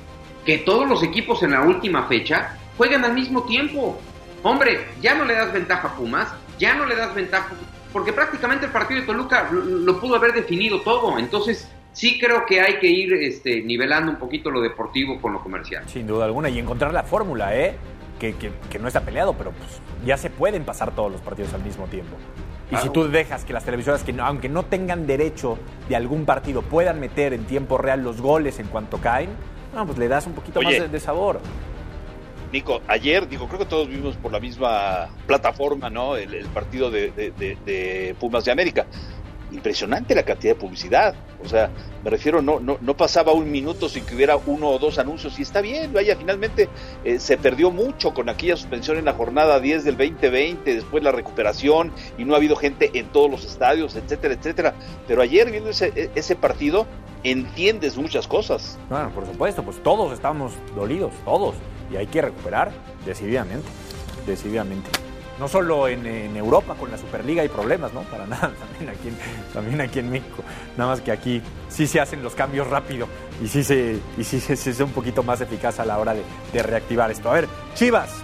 [SPEAKER 7] que todos los equipos en la última fecha jueguen al mismo tiempo. Hombre, ya no le das ventaja a Pumas, ya no le das ventaja, porque prácticamente el partido de Toluca lo, lo pudo haber definido todo. Entonces, sí creo que hay que ir este, nivelando un poquito lo deportivo con lo comercial.
[SPEAKER 6] Sin duda alguna, y encontrar la fórmula, ¿eh? Que, que, que no está peleado, pero pues ya se pueden pasar todos los partidos al mismo tiempo. Y claro, si tú dejas que las televisoras, que no, aunque no tengan derecho de algún partido, puedan meter en tiempo real los goles en cuanto caen, no, pues le das un poquito Oye, más de, de sabor.
[SPEAKER 8] Nico, ayer, digo, creo que todos vimos por la misma plataforma, ¿no? El, el partido de, de, de, de Pumas de América. Impresionante la cantidad de publicidad. O sea, me refiero, no, no, no pasaba un minuto sin que hubiera uno o dos anuncios, y está bien, vaya, finalmente eh, se perdió mucho con aquella suspensión en la jornada diez del veinte veinte, después la recuperación, y no ha habido gente en todos los estadios, etcétera, etcétera. Pero ayer, viendo ese, ese partido, entiendes muchas cosas.
[SPEAKER 6] Bueno, por supuesto, pues todos estamos dolidos, todos, y hay que recuperar decididamente, decididamente. No solo en, en Europa con la Superliga hay problemas, ¿no? Para nada, también aquí, en, también aquí en México. Nada más que aquí sí se hacen los cambios rápido y sí se, y sí se, se es un poquito más eficaz a la hora de, de reactivar esto. A ver, Chivas.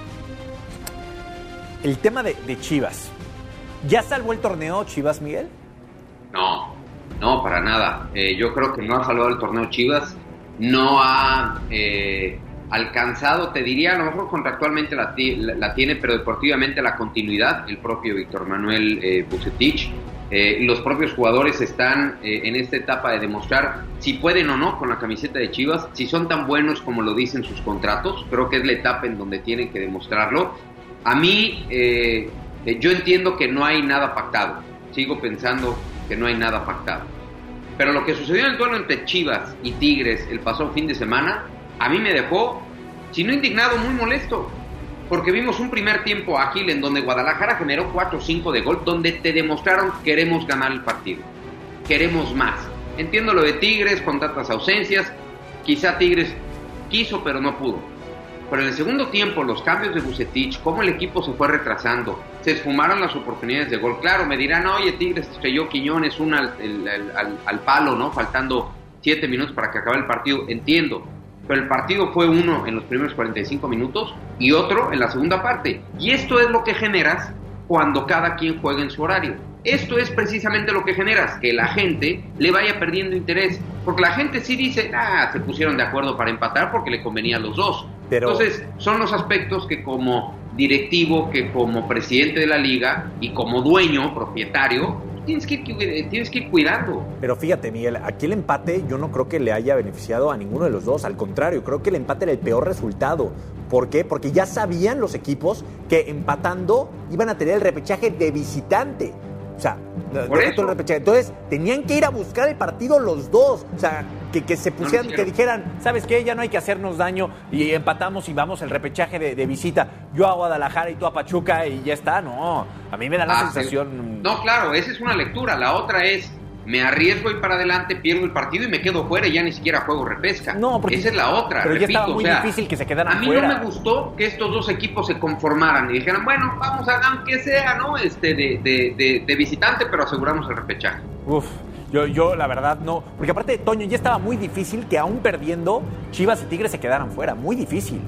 [SPEAKER 6] El tema de, de Chivas. ¿Ya salvó el torneo Chivas, Miguel?
[SPEAKER 7] No, no, para nada. Eh, yo creo que no ha salvado el torneo Chivas. No ha... Eh... alcanzado, te diría, a lo mejor contractualmente la, la, la tiene, pero deportivamente la continuidad, el propio Víctor Manuel eh, Vucetich, eh, los propios jugadores están eh, en esta etapa de demostrar si pueden o no con la camiseta de Chivas, si son tan buenos como lo dicen sus contratos. Creo que es la etapa en donde tienen que demostrarlo. A mí, eh, eh, yo entiendo que no hay nada pactado, sigo pensando que no hay nada pactado, pero lo que sucedió en el duelo entre Chivas y Tigres el pasado fin de semana, a mí me dejó, si no indignado, muy molesto, porque vimos un primer tiempo ágil en donde Guadalajara generó cuatro o cinco de gol, donde te demostraron queremos ganar el partido, queremos más. Entiendo lo de Tigres con tantas ausencias, quizá Tigres quiso pero no pudo, pero en el segundo tiempo los cambios de Vucetich, cómo el equipo se fue retrasando, se esfumaron las oportunidades de gol. Claro, me dirán, oye, Tigres estrelló Quiñones una al, al, al, al palo, ¿no? Faltando siete minutos para que acabe el partido, entiendo. Pero el partido fue uno en los primeros cuarenta y cinco minutos y otro en la segunda parte. Y esto es lo que generas cuando cada quien juega en su horario. Esto es precisamente lo que generas, que la gente le vaya perdiendo interés. Porque la gente sí dice, ah, se pusieron de acuerdo para empatar porque le convenía a los dos. Pero... Entonces, son los aspectos que como directivo, que como presidente de la liga y como dueño, propietario, Tienes que, ir, tienes que ir cuidando.
[SPEAKER 6] Pero fíjate, Miguel, aquí el empate yo no creo que le haya beneficiado a ninguno de los dos. Al contrario, creo que el empate era el peor resultado. ¿Por qué? Porque ya sabían los equipos que empatando iban a tener el repechaje de visitante. O sea,
[SPEAKER 7] Por eso.
[SPEAKER 6] El repechaje. Entonces, tenían que ir a buscar el partido los dos. O sea, que, que se pusieran, no que dijeran, ¿sabes qué? Ya no hay que hacernos daño y empatamos y vamos el repechaje de, de visita. Yo a Guadalajara y tú a Pachuca y ya está. No, a mí me da la ah, sensación...
[SPEAKER 7] No, claro, esa es una lectura. La otra es, me arriesgo y para adelante, pierdo el partido y me quedo fuera y ya ni siquiera juego repesca.
[SPEAKER 6] No, porque,
[SPEAKER 7] esa es la otra.
[SPEAKER 6] Pero
[SPEAKER 7] repito,
[SPEAKER 6] ya estaba muy
[SPEAKER 7] o sea,
[SPEAKER 6] difícil que se quedaran
[SPEAKER 7] a mí
[SPEAKER 6] fuera.
[SPEAKER 7] No me gustó que estos dos equipos se conformaran y dijeran, bueno, vamos a aunque sea, ¿no? Este de, de, de, de visitante, pero aseguramos el repechaje.
[SPEAKER 6] Uf. Yo, yo, la verdad, no. Porque aparte de Toño, ya estaba muy difícil que aún perdiendo, Chivas y Tigres se quedaran fuera. Muy difícil.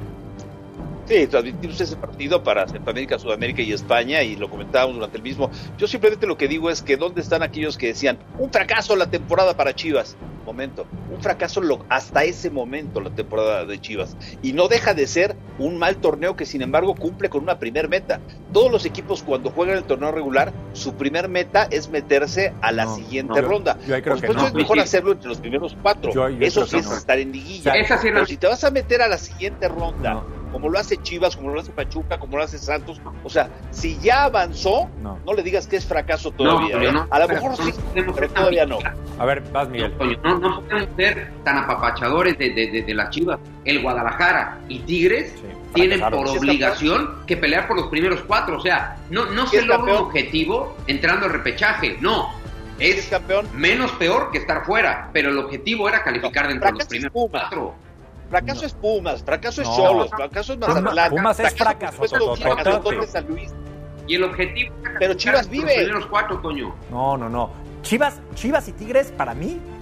[SPEAKER 8] Sí, transmitimos ese partido para Centroamérica, Sudamérica y España y lo comentábamos durante el mismo. Yo simplemente lo que digo es que ¿dónde están aquellos que decían un fracaso la temporada para Chivas? Momento, un fracaso lo, hasta ese momento la temporada de Chivas. Y no deja de ser un mal torneo que sin embargo cumple con una primer meta. Todos los equipos cuando juegan el torneo regular, su primer meta es meterse a la no,
[SPEAKER 6] no,
[SPEAKER 8] siguiente ronda.
[SPEAKER 6] Yo, yo creo
[SPEAKER 8] Por
[SPEAKER 6] que
[SPEAKER 8] supuesto
[SPEAKER 6] no.
[SPEAKER 8] es mejor sí. hacerlo entre los primeros cuatro. Yo, yo Eso sí es no. estar en liguilla. O sea, sí Pero no. si te vas a meter a la siguiente ronda... No. como lo hace Chivas, como lo hace Pachuca, como lo hace Santos, o sea, si ya avanzó, no, no le digas que es fracaso todavía, no, ¿eh? no, a lo mejor sí, pero todavía no.
[SPEAKER 6] A ver, vas, Miguel.
[SPEAKER 7] No, no podemos ser tan apapachadores de, de, de, de las Chivas. El Guadalajara y Tigres sí, tienen por obligación que pelear por los primeros cuatro, o sea, no, no se logra un objetivo entrando al repechaje, no. Es, es campeón menos peor que estar fuera, pero el objetivo era calificar no, dentro de los primeros cuatro.
[SPEAKER 8] Fracaso no. es Pumas, fracaso
[SPEAKER 7] no.
[SPEAKER 8] es Cholos, fracaso es Mazatlán.
[SPEAKER 6] Pumas es fracaso,
[SPEAKER 8] fracaso, fracaso es San Luis.
[SPEAKER 7] Y el objetivo es
[SPEAKER 8] Pero Chivas vive.
[SPEAKER 7] Los primeros cuatro, Toño.
[SPEAKER 6] No, no, no. Chivas, Chivas y Tigres, para mí,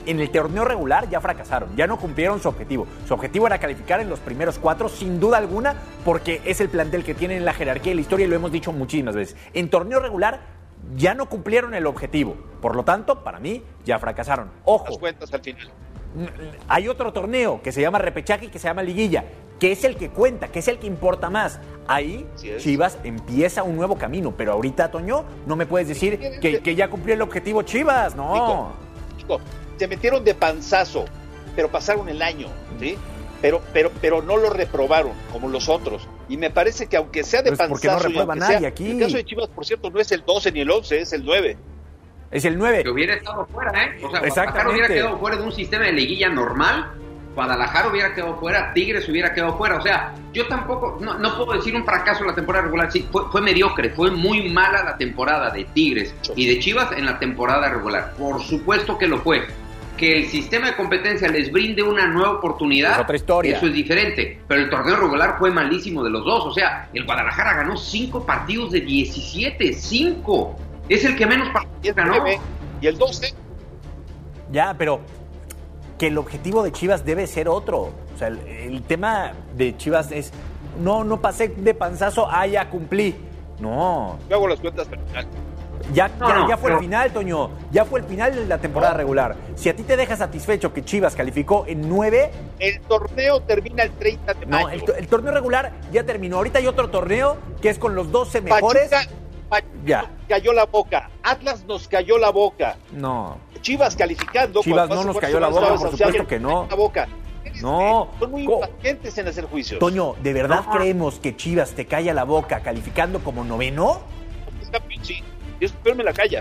[SPEAKER 6] en el torneo regular ya fracasaron, ya no cumplieron su objetivo. Su objetivo era calificar en los primeros cuatro, sin duda alguna, porque es el plantel que tienen en la jerarquía de la historia y lo hemos dicho muchísimas veces. En torneo regular ya no cumplieron el objetivo. Por lo tanto, para mí, ya fracasaron. Ojo.
[SPEAKER 8] Las cuentas al final.
[SPEAKER 6] Hay otro torneo que se llama repechaje y que se llama liguilla, que es el que cuenta, que es el que importa más. Ahí Chivas empieza un nuevo camino, pero ahorita, Toño, no me puedes decir que, que ya cumplió el objetivo Chivas, no.
[SPEAKER 8] Chico, chico, se metieron de panzazo, pero pasaron el año, ¿sí? Pero, pero, pero no lo reprobaron como los otros. Y me parece que aunque sea de
[SPEAKER 6] pues
[SPEAKER 8] panzazo,
[SPEAKER 6] no reprueba
[SPEAKER 8] y
[SPEAKER 6] nadie
[SPEAKER 8] sea,
[SPEAKER 6] aquí.
[SPEAKER 8] El caso de Chivas, por cierto, no es el doce ni el once, es el nueve.
[SPEAKER 6] Es el nueve.
[SPEAKER 7] Que hubiera estado fuera, ¿eh? O sea,
[SPEAKER 6] Exactamente.
[SPEAKER 7] Guadalajara hubiera quedado fuera de un sistema de liguilla normal, Guadalajara hubiera quedado fuera, Tigres hubiera quedado fuera. O sea, yo tampoco, no, no puedo decir un fracaso en la temporada regular. Sí, fue, fue mediocre, fue muy mala la temporada de Tigres y de Chivas en la temporada regular. Por supuesto que lo fue. Que el sistema de competencia les brinde una nueva oportunidad,
[SPEAKER 6] es otra historia.
[SPEAKER 7] Eso es diferente. Pero el torneo regular fue malísimo de los dos. O sea, el Guadalajara ganó cinco partidos de diecisiete, cinco. Es el que menos partidos ganó.
[SPEAKER 8] Y el doce.
[SPEAKER 6] Ya, pero que el objetivo de Chivas debe ser otro. O sea, el, el tema de Chivas es, no, no pasé de panzazo, ah, ya cumplí. No.
[SPEAKER 8] Yo hago las cuentas al final.
[SPEAKER 6] Ya,
[SPEAKER 7] no,
[SPEAKER 6] ya,
[SPEAKER 7] no,
[SPEAKER 6] ya fue
[SPEAKER 7] no.
[SPEAKER 6] el final, Toño. Ya fue el final de la temporada no. regular. Si a ti te deja satisfecho que Chivas calificó en nueve...
[SPEAKER 8] El torneo termina el treinta de mayo.
[SPEAKER 6] No, el, el torneo regular ya terminó. Ahorita hay otro torneo que es con los doce mejores.
[SPEAKER 8] Pachuca, Pachuca
[SPEAKER 6] ya.
[SPEAKER 8] nos cayó la boca. Atlas nos cayó la boca.
[SPEAKER 6] No.
[SPEAKER 8] Chivas calificando.
[SPEAKER 6] Chivas no nos cayó la boca, por supuesto que no.
[SPEAKER 8] La boca.
[SPEAKER 6] No.
[SPEAKER 8] Son muy impacientes en hacer juicios.
[SPEAKER 6] Toño, ¿de verdad
[SPEAKER 8] no.
[SPEAKER 6] creemos que Chivas te calla la boca calificando como noveno?
[SPEAKER 8] Sí. Dios peor me la calla.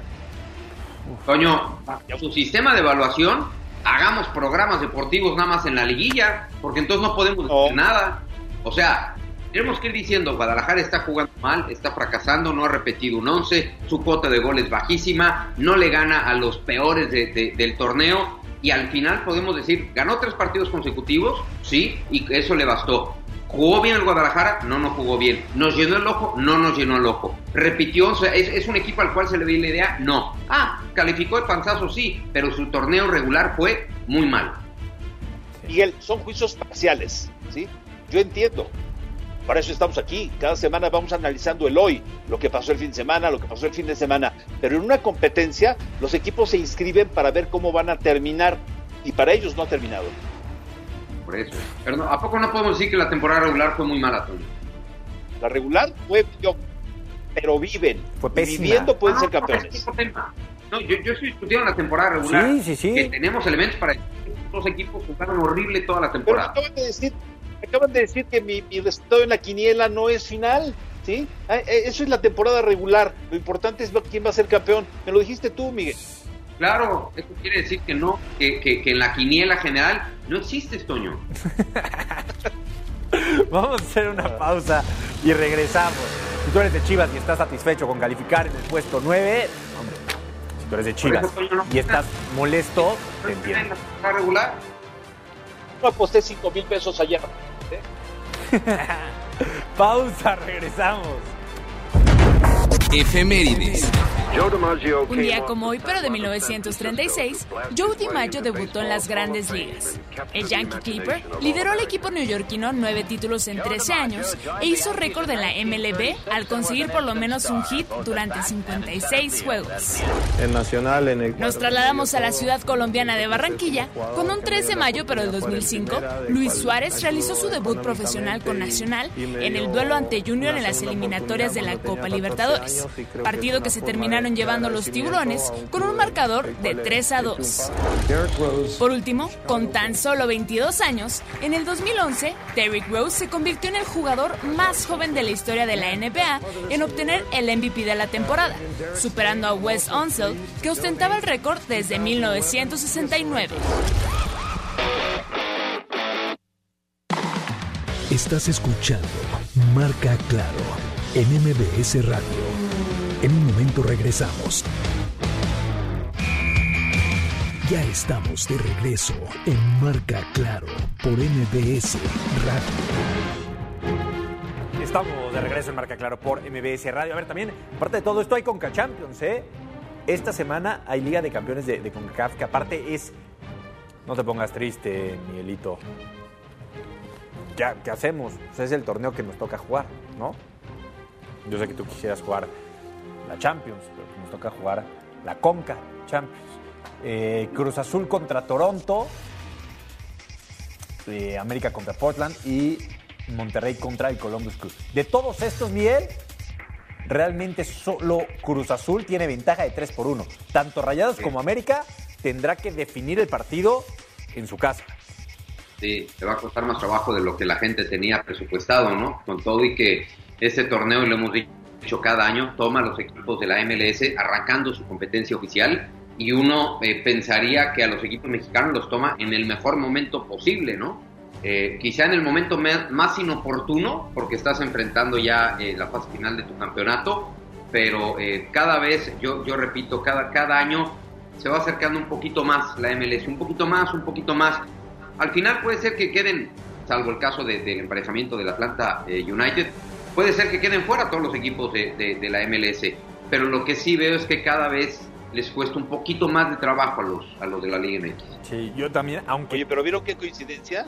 [SPEAKER 7] Toño, su sistema de evaluación, hagamos programas deportivos nada más en la liguilla, porque entonces no podemos decir no. nada. O sea, tenemos que ir diciendo, Guadalajara está jugando mal, está fracasando, no ha repetido un once, su cuota de gol es bajísima, no le gana a los peores de, de, del torneo, y al final podemos decir, ganó tres partidos consecutivos, sí, y eso le bastó. ¿Jugó bien el Guadalajara? No, no jugó bien. ¿Nos llenó el ojo? No nos llenó el ojo. ¿Repitió? O sea, ¿es, ¿Es un equipo al cual se le ve la idea? No. Ah, calificó el panzazo, sí, pero su torneo regular fue muy malo.
[SPEAKER 8] Miguel, son juicios parciales, ¿sí? Yo entiendo. Para eso estamos aquí. Cada semana vamos analizando el hoy, lo que pasó el fin de semana, lo que pasó el fin de semana. Pero en una competencia, los equipos se inscriben para ver cómo van a terminar. Y para ellos no ha terminado.
[SPEAKER 7] Por eso. Pero no, ¿a poco no podemos decir que la temporada regular fue muy mala, Toño?
[SPEAKER 8] La regular fue yo, pero viven.
[SPEAKER 6] Fue pésima.
[SPEAKER 8] Viviendo pueden
[SPEAKER 7] ah,
[SPEAKER 8] ser campeones.
[SPEAKER 7] No, yo, yo estoy discutiendo la temporada regular.
[SPEAKER 6] Sí, sí, sí.
[SPEAKER 7] Que tenemos elementos para decir que los dos equipos jugaron horrible toda la temporada.
[SPEAKER 8] Pero acaban de decir, acaban de decir que mi, mi resultado en la quiniela no es final, ¿sí? Eso es la temporada regular. Lo importante es quién va a ser campeón. Me lo dijiste tú, Miguel.
[SPEAKER 7] Claro, eso quiere decir que no, que, que, que en la quiniela general no existes, Toño.
[SPEAKER 6] Vamos a hacer una pausa y regresamos. Si tú eres de Chivas y estás satisfecho con calificar en el puesto nueve, hombre, si tú eres de Chivas eso, Toño, no y estás molesto, te entiendo.
[SPEAKER 7] ¿La regular?
[SPEAKER 8] No aposté cinco mil pesos ayer. ¿eh?
[SPEAKER 6] Pausa, regresamos.
[SPEAKER 2] Efemérides.
[SPEAKER 10] Un día como hoy, pero de mil novecientos treinta y seis, Joe DiMaggio debutó en las Grandes Ligas. El Yankee Clipper lideró al equipo neoyorquino nueve títulos en trece años e hizo récord en la M L B al conseguir por lo menos un hit durante cincuenta y seis juegos.
[SPEAKER 11] El Nacional en el...
[SPEAKER 10] Nos trasladamos a la ciudad colombiana de Barranquilla. Con un tres de mayo, pero del dos mil cinco, Luis Suárez realizó su debut profesional con Nacional en el duelo ante Junior en las eliminatorias de la Copa Libertadores, partido que se terminaron llevando los tiburones con un marcador de tres a dos. Por último, con tan solo veintidós años, en el dos mil once, Derrick Rose se convirtió en el jugador más joven de la historia de la N B A en obtener el M V P de la temporada, superando a Wes Unseld, que ostentaba el récord desde mil novecientos sesenta y nueve.
[SPEAKER 1] Estás escuchando Marca Claro en M B S Radio. En un momento regresamos. Ya estamos de regreso en Marca Claro por M B S Radio.
[SPEAKER 6] Estamos de regreso en Marca Claro por M B S Radio. A ver, también, aparte de todo esto, hay Conca Champions, ¿eh? Esta semana hay Liga de Campeones de, de CONCACAF, que aparte es No te pongas triste, Miguelito. ¿Qué, qué hacemos? O sea, es el torneo que nos toca jugar, ¿no? Yo sé que tú quisieras jugar la Champions, pero nos toca jugar la Conca Champions. Eh, Cruz Azul contra Toronto, eh, América contra Portland y Monterrey contra el Columbus Crew. De todos estos, Miguel, realmente solo Cruz Azul tiene ventaja de tres por uno. Tanto Rayados sí. como América tendrá que definir el partido en su casa.
[SPEAKER 7] Sí, te va a costar más trabajo de lo que la gente tenía presupuestado, ¿no? Con todo y que este torneo, y lo hemos dicho cada año, toma los equipos de la M L S arrancando su competencia oficial, y uno eh, pensaría que a los equipos mexicanos los toma en el mejor momento posible, ¿no? Eh, quizá en el momento me- más inoportuno, porque estás enfrentando ya eh, la fase final de tu campeonato, pero eh, cada vez, yo, yo repito, cada, cada año se va acercando un poquito más la M L S, un poquito más, un poquito más. Al final puede ser que queden, salvo el caso de, del emparejamiento del Atlanta eh, United, puede ser que queden fuera todos los equipos de, de, de la M L S, pero lo que sí veo es que cada vez les cuesta un poquito más de trabajo a los, a los de la Liga M X.
[SPEAKER 6] Sí, yo también, aunque...
[SPEAKER 8] Oye, pero ¿vieron qué coincidencia?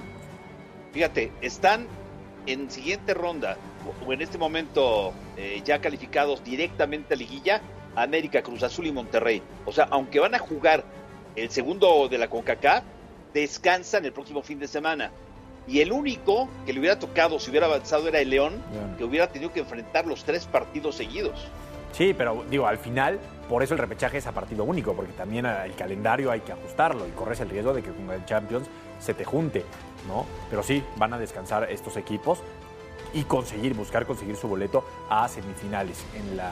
[SPEAKER 8] Fíjate, están en siguiente ronda, o en este momento eh, ya calificados directamente a liguilla, América, Cruz Azul y Monterrey. O sea, aunque van a jugar el segundo de la CONCACAF, descansan el próximo fin de semana. Y el único que le hubiera tocado, si hubiera avanzado, era el León, Bien. que hubiera tenido que enfrentar los tres partidos seguidos.
[SPEAKER 6] Sí, pero digo, al final, por eso el repechaje es a partido único, porque también el calendario hay que ajustarlo y corres el riesgo de que con el Champions se te junte, ¿no? Pero sí, van a descansar estos equipos y conseguir, buscar conseguir su boleto a semifinales en la,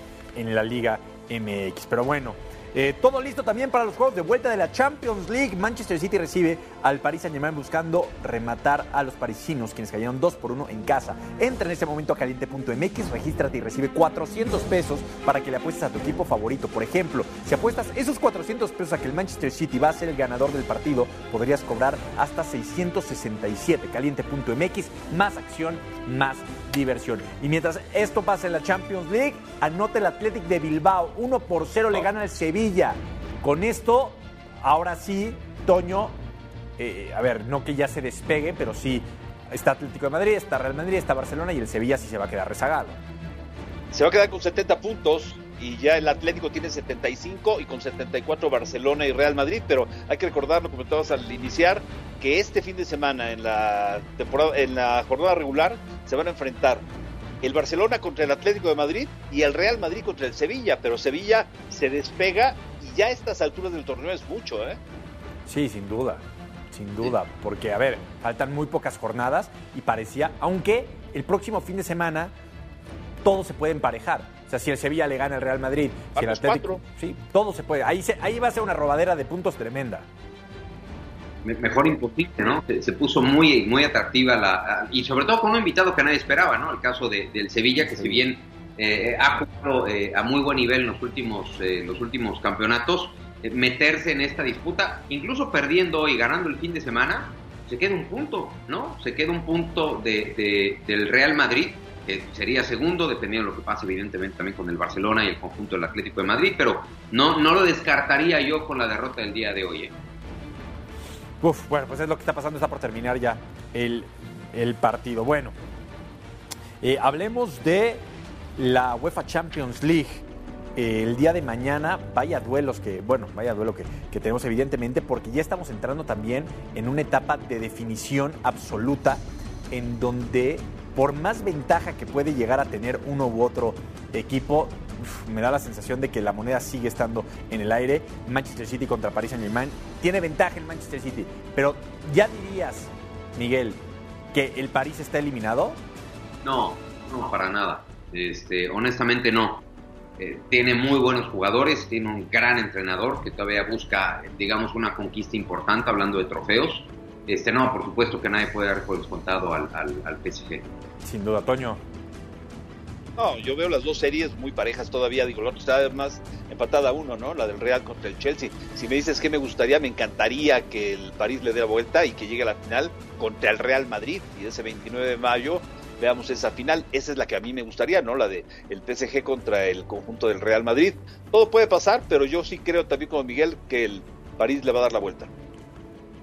[SPEAKER 6] en la Liga M X. Pero bueno, eh, todo listo también para los juegos de vuelta de la Champions League. Manchester City recibe al Paris Saint-Germain buscando rematar a los parisinos, quienes cayeron dos por uno en casa. Entra en este momento a caliente punto m x, regístrate y recibe cuatrocientos pesos para que le apuestes a tu equipo favorito. Por ejemplo, si apuestas esos cuatrocientos pesos a que el Manchester City va a ser el ganador del partido, podrías cobrar hasta seiscientos sesenta y siete. caliente punto m x, más acción, más diversión. Y mientras esto pasa en la Champions League, anota el Athletic de Bilbao, uno por cero le gana al Sevilla. Con esto, ahora sí, Toño, eh, a ver, no que ya se despegue, pero sí, está Atlético de Madrid, está Real Madrid, está Barcelona, y el Sevilla sí se va a quedar rezagado.
[SPEAKER 8] Se va a quedar con setenta puntos y ya el Atlético tiene setenta y cinco, y con setenta y cuatro Barcelona y Real Madrid, pero hay que recordar, lo comentabas al iniciar, que este fin de semana en la temporada, en la jornada regular, se van a enfrentar el Barcelona contra el Atlético de Madrid y el Real Madrid contra el Sevilla, pero Sevilla se despega y ya a estas alturas del torneo es mucho, ¿eh?
[SPEAKER 6] Sí, sin duda, sin duda, porque a ver, faltan muy pocas jornadas y parecía, aunque el próximo fin de semana todo se puede emparejar. O sea, si el Sevilla le gana al Real Madrid,
[SPEAKER 8] a
[SPEAKER 6] si el Atlético, sí, todo se puede. Ahí, se, ahí va a ser una robadera de puntos tremenda.
[SPEAKER 7] Mejor imposible, ¿no? Se, se puso muy, muy atractiva la, y sobre todo con un invitado que nadie esperaba, ¿no? El caso de, del Sevilla, que sí. si bien eh, ha jugado eh, a muy buen nivel en los últimos, eh, los últimos campeonatos, eh, meterse en esta disputa, incluso perdiendo y ganando el fin de semana, se queda un punto, ¿no? Se queda un punto de, de, del Real Madrid, que sería segundo, dependiendo de lo que pase evidentemente también con el Barcelona y el conjunto del Atlético de Madrid, pero no, no lo descartaría yo con la derrota del día de hoy, ¿eh?
[SPEAKER 6] Uf, bueno, pues es lo que está pasando, está por terminar ya el, el partido. Bueno, eh, hablemos de la UEFA Champions League. Eh, el día de mañana, vaya duelos que, bueno, vaya duelo que, que tenemos evidentemente, porque ya estamos entrando también en una etapa de definición absoluta en donde, por más ventaja que puede llegar a tener uno u otro equipo, uf, me da la sensación de que la moneda sigue estando en el aire. Manchester City contra Paris Saint-Germain. Tiene ventaja el Manchester City, pero ¿ya dirías, Miguel, que el París está eliminado?
[SPEAKER 7] No, no, para nada. Este, honestamente no. Eh, tiene muy buenos jugadores, tiene un gran entrenador que todavía busca, digamos, una conquista importante, hablando de trofeos. Este, no, por supuesto que nadie puede dar por descontado al, al, al P S G.
[SPEAKER 6] Sin duda, Toño.
[SPEAKER 8] No, yo veo las dos series muy parejas todavía. Digo, la otra está más empatada a uno, ¿no? La del Real contra el Chelsea. Si me dices que me gustaría, me encantaría que el París le dé la vuelta y que llegue a la final contra el Real Madrid. Y ese veintinueve de mayo veamos esa final. Esa es la que a mí me gustaría, ¿no? La de el P S G contra el conjunto del Real Madrid. Todo puede pasar, pero yo sí creo también como Miguel que el París le va a dar la vuelta.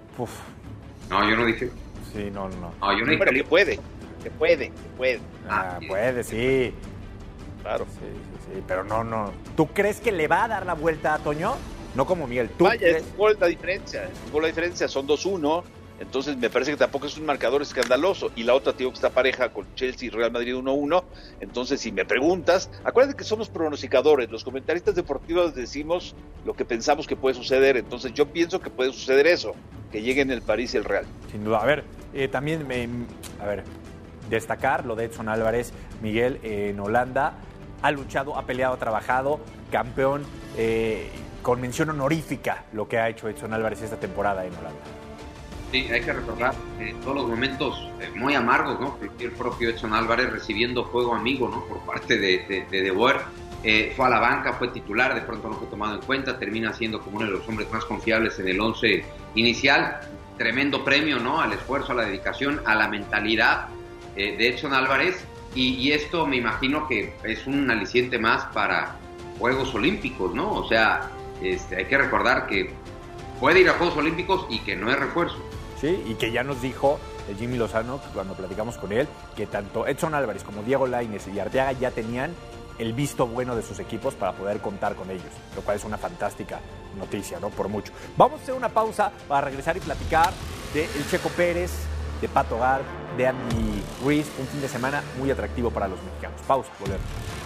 [SPEAKER 6] Uf.
[SPEAKER 7] No, yo no dije.
[SPEAKER 6] Sí, no, no.
[SPEAKER 7] No, yo no dije.
[SPEAKER 8] Pero que puede, que puede, que puede.
[SPEAKER 6] Ah, puede, sí.
[SPEAKER 8] Claro.
[SPEAKER 6] Sí, sí, sí, pero no, no. ¿Tú crees que le va a dar la vuelta a Toño? No como Miguel. ¿Tú
[SPEAKER 8] Vaya,
[SPEAKER 6] crees?
[SPEAKER 8] es gol la diferencia. Es gol la diferencia, son dos uno. Entonces me parece que tampoco es un marcador escandaloso. Y la otra, tío, que está pareja con Chelsea y Real Madrid uno uno. Entonces, si me preguntas, acuérdate que somos pronosticadores. Los comentaristas deportivos decimos lo que pensamos que puede suceder. Entonces yo pienso que puede suceder eso, que lleguen el París y el Real.
[SPEAKER 6] Sin duda. A ver, eh, también, eh, a ver, destacar lo de Edson Álvarez, Miguel, eh, en Holanda. Ha luchado, ha peleado, ha trabajado, campeón, eh, con mención honorífica lo que ha hecho Edson Álvarez esta temporada en Holanda.
[SPEAKER 7] Sí, hay que recordar eh, todos los momentos eh, muy amargos, ¿no? Que el propio Edson Álvarez recibiendo juego amigo, ¿no? Por parte de, de, de De Boer. Eh, fue a la banca, fue titular, de pronto no fue tomado en cuenta, termina siendo como uno de los hombres más confiables en el once inicial. Tremendo premio, ¿no? Al esfuerzo, a la dedicación, a la mentalidad eh, de Edson Álvarez. Y, y esto me imagino que es un aliciente más para Juegos Olímpicos, ¿no? O sea, este, hay que recordar que puede ir a Juegos Olímpicos y que no es refuerzo.
[SPEAKER 6] Sí, y que ya nos dijo el Jimmy Lozano, cuando platicamos con él, que tanto Edson Álvarez como Diego Lainez y Arteaga ya tenían el visto bueno de sus equipos para poder contar con ellos, lo cual es una fantástica noticia, ¿no? Por mucho. Vamos a hacer una pausa para regresar y platicar de el Checo Pérez, de Pato Gard, de Andy Ruiz, un fin de semana muy atractivo para los mexicanos. Pausa, volvemos.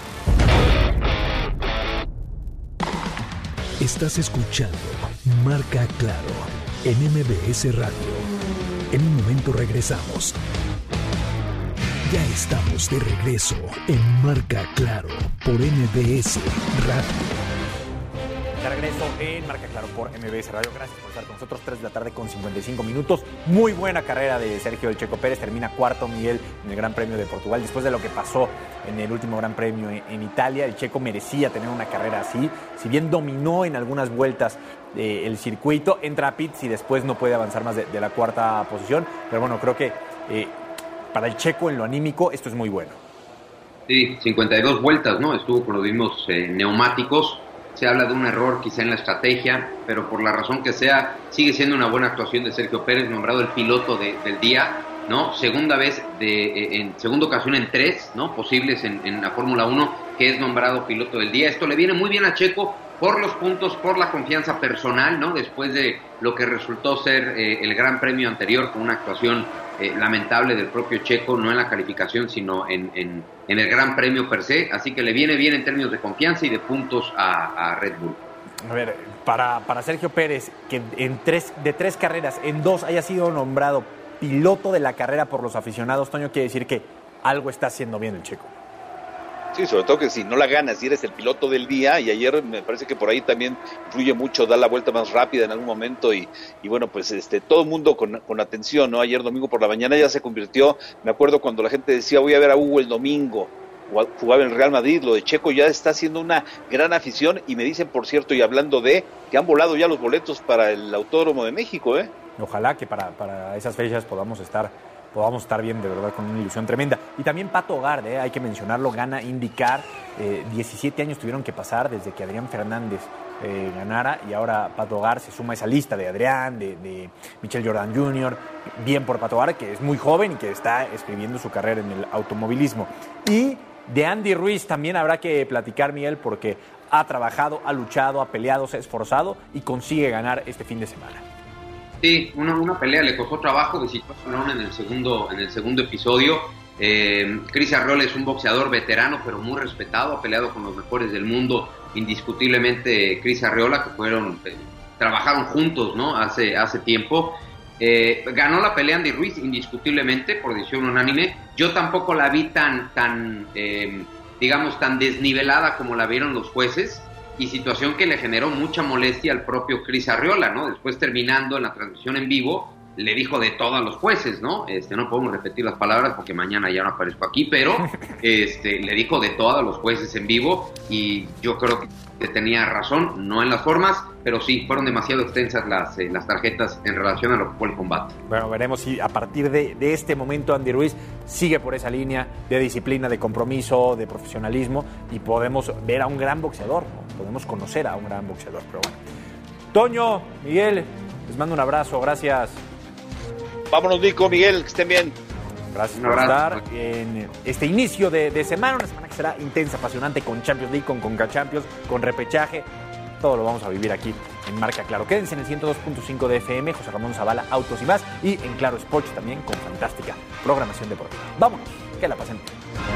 [SPEAKER 1] Estás escuchando Marca Claro en M B S Radio. En un momento regresamos. Ya estamos de regreso en Marca Claro por M B S Radio.
[SPEAKER 6] De regreso en Marca Claro por M B S Radio. Gracias por estar con nosotros. tres de la tarde con cincuenta y cinco minutos. Muy buena carrera de Sergio El Checo Pérez. Termina cuarto, Miguel, en el Gran Premio de Portugal. Después de lo que pasó en el último Gran Premio en, en Italia, el Checo merecía tener una carrera así. Si bien dominó en algunas vueltas eh, el circuito, entra a pits y después no puede avanzar más de, de la cuarta posición. Pero bueno, creo que eh, para el Checo en lo anímico esto es muy bueno.
[SPEAKER 7] Sí, cincuenta y dos vueltas, ¿no? Estuvo con los mismos eh, neumáticos. Se habla de un error quizá en la estrategia, pero por la razón que sea, sigue siendo una buena actuación de Sergio Pérez, nombrado el piloto de, del día, ¿no? Segunda vez, de, en segunda ocasión en tres, ¿no? Posibles en, en la Fórmula uno, que es nombrado piloto del día. Esto le viene muy bien a Checo por los puntos, por la confianza personal, ¿no? Después de lo que resultó ser eh, el Gran Premio anterior, con una actuación eh, lamentable del propio Checo, no en la calificación, sino en, en, en el Gran Premio per se. Así que le viene bien en términos de confianza y de puntos a, a Red Bull.
[SPEAKER 6] A ver, para, para Sergio Pérez, que en tres, de tres carreras, en dos haya sido nombrado piloto de la carrera por los aficionados, Toño, quiere decir que algo está haciendo bien el Checo.
[SPEAKER 8] Sí, sobre todo que si no la ganas y eres el piloto del día, y ayer me parece que por ahí también influye mucho dar la vuelta más rápida en algún momento, y, y bueno, pues este todo el mundo con, con atención, ¿no? Ayer domingo por la mañana ya se convirtió, me acuerdo cuando la gente decía voy a ver a Hugo el domingo, jugaba en el Real Madrid, lo de Checo ya está haciendo una gran afición, y me dicen, por cierto, y hablando de, que han volado ya los boletos para el Autódromo de México, ¿eh?
[SPEAKER 6] Ojalá que para, para esas fechas podamos estar podamos estar bien, de verdad, con una ilusión tremenda. Y también Pato Gard, ¿eh? Hay que mencionarlo, gana IndyCar. Eh, diecisiete años tuvieron que pasar desde que Adrián Fernández eh, ganara, y ahora Pato Gard se suma a esa lista de Adrián, de, de Michael Jordan junior Bien por Pato Gard, que es muy joven y que está escribiendo su carrera en el automovilismo. Y de Andy Ruiz también habrá que platicar, Miguel, porque ha trabajado, ha luchado, ha peleado, se ha esforzado y consigue ganar este fin de semana.
[SPEAKER 7] Sí, una, una pelea, le costó trabajo, visitó a Salón en el segundo, en el segundo episodio. Eh, Chris Arreola es un boxeador veterano, pero muy respetado, ha peleado con los mejores del mundo, indiscutiblemente Chris Arreola, que fueron, eh, trabajaron juntos, ¿no? Hace, hace tiempo. Eh, ganó la pelea Andy Ruiz, indiscutiblemente, por decisión unánime. Yo tampoco la vi tan, tan eh, digamos, tan desnivelada como la vieron los jueces. Y situación que le generó mucha molestia al propio Chris Arreola, ¿no? Después, terminando en la transmisión en vivo, le dijo de todo a los jueces, ¿no? Este, no podemos repetir las palabras porque mañana ya no aparezco aquí, pero este, le dijo de todo a los jueces en vivo, y yo creo que tenía razón, no en las formas, pero sí, fueron demasiado extensas las, eh, las tarjetas en relación a lo que fue el combate.
[SPEAKER 6] Bueno, veremos si a partir de, de este momento Andy Ruiz sigue por esa línea de disciplina, de compromiso, de profesionalismo, y podemos ver a un gran boxeador, ¿no? Podemos conocer a un gran boxeador, pero bueno. Toño, Miguel, Les mando un abrazo, gracias.
[SPEAKER 8] Vámonos, Nico, Miguel, que estén bien.
[SPEAKER 6] Gracias por estar en este inicio de, de semana, una semana que será intensa, apasionante, con Champions League, con Conca Champions, con repechaje. Todo lo vamos a vivir aquí en Marca Claro. Quédense en el ciento dos punto cinco de F M, José Ramón Zavala, Autos y más, y en Claro Sports también con fantástica programación deportiva. Vámonos, que la pasen.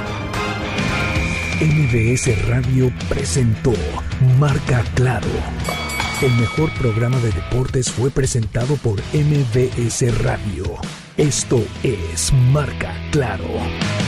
[SPEAKER 1] M B S Radio presentó Marca Claro. El mejor programa de deportes fue presentado por M B S Radio. Esto es Marca Claro.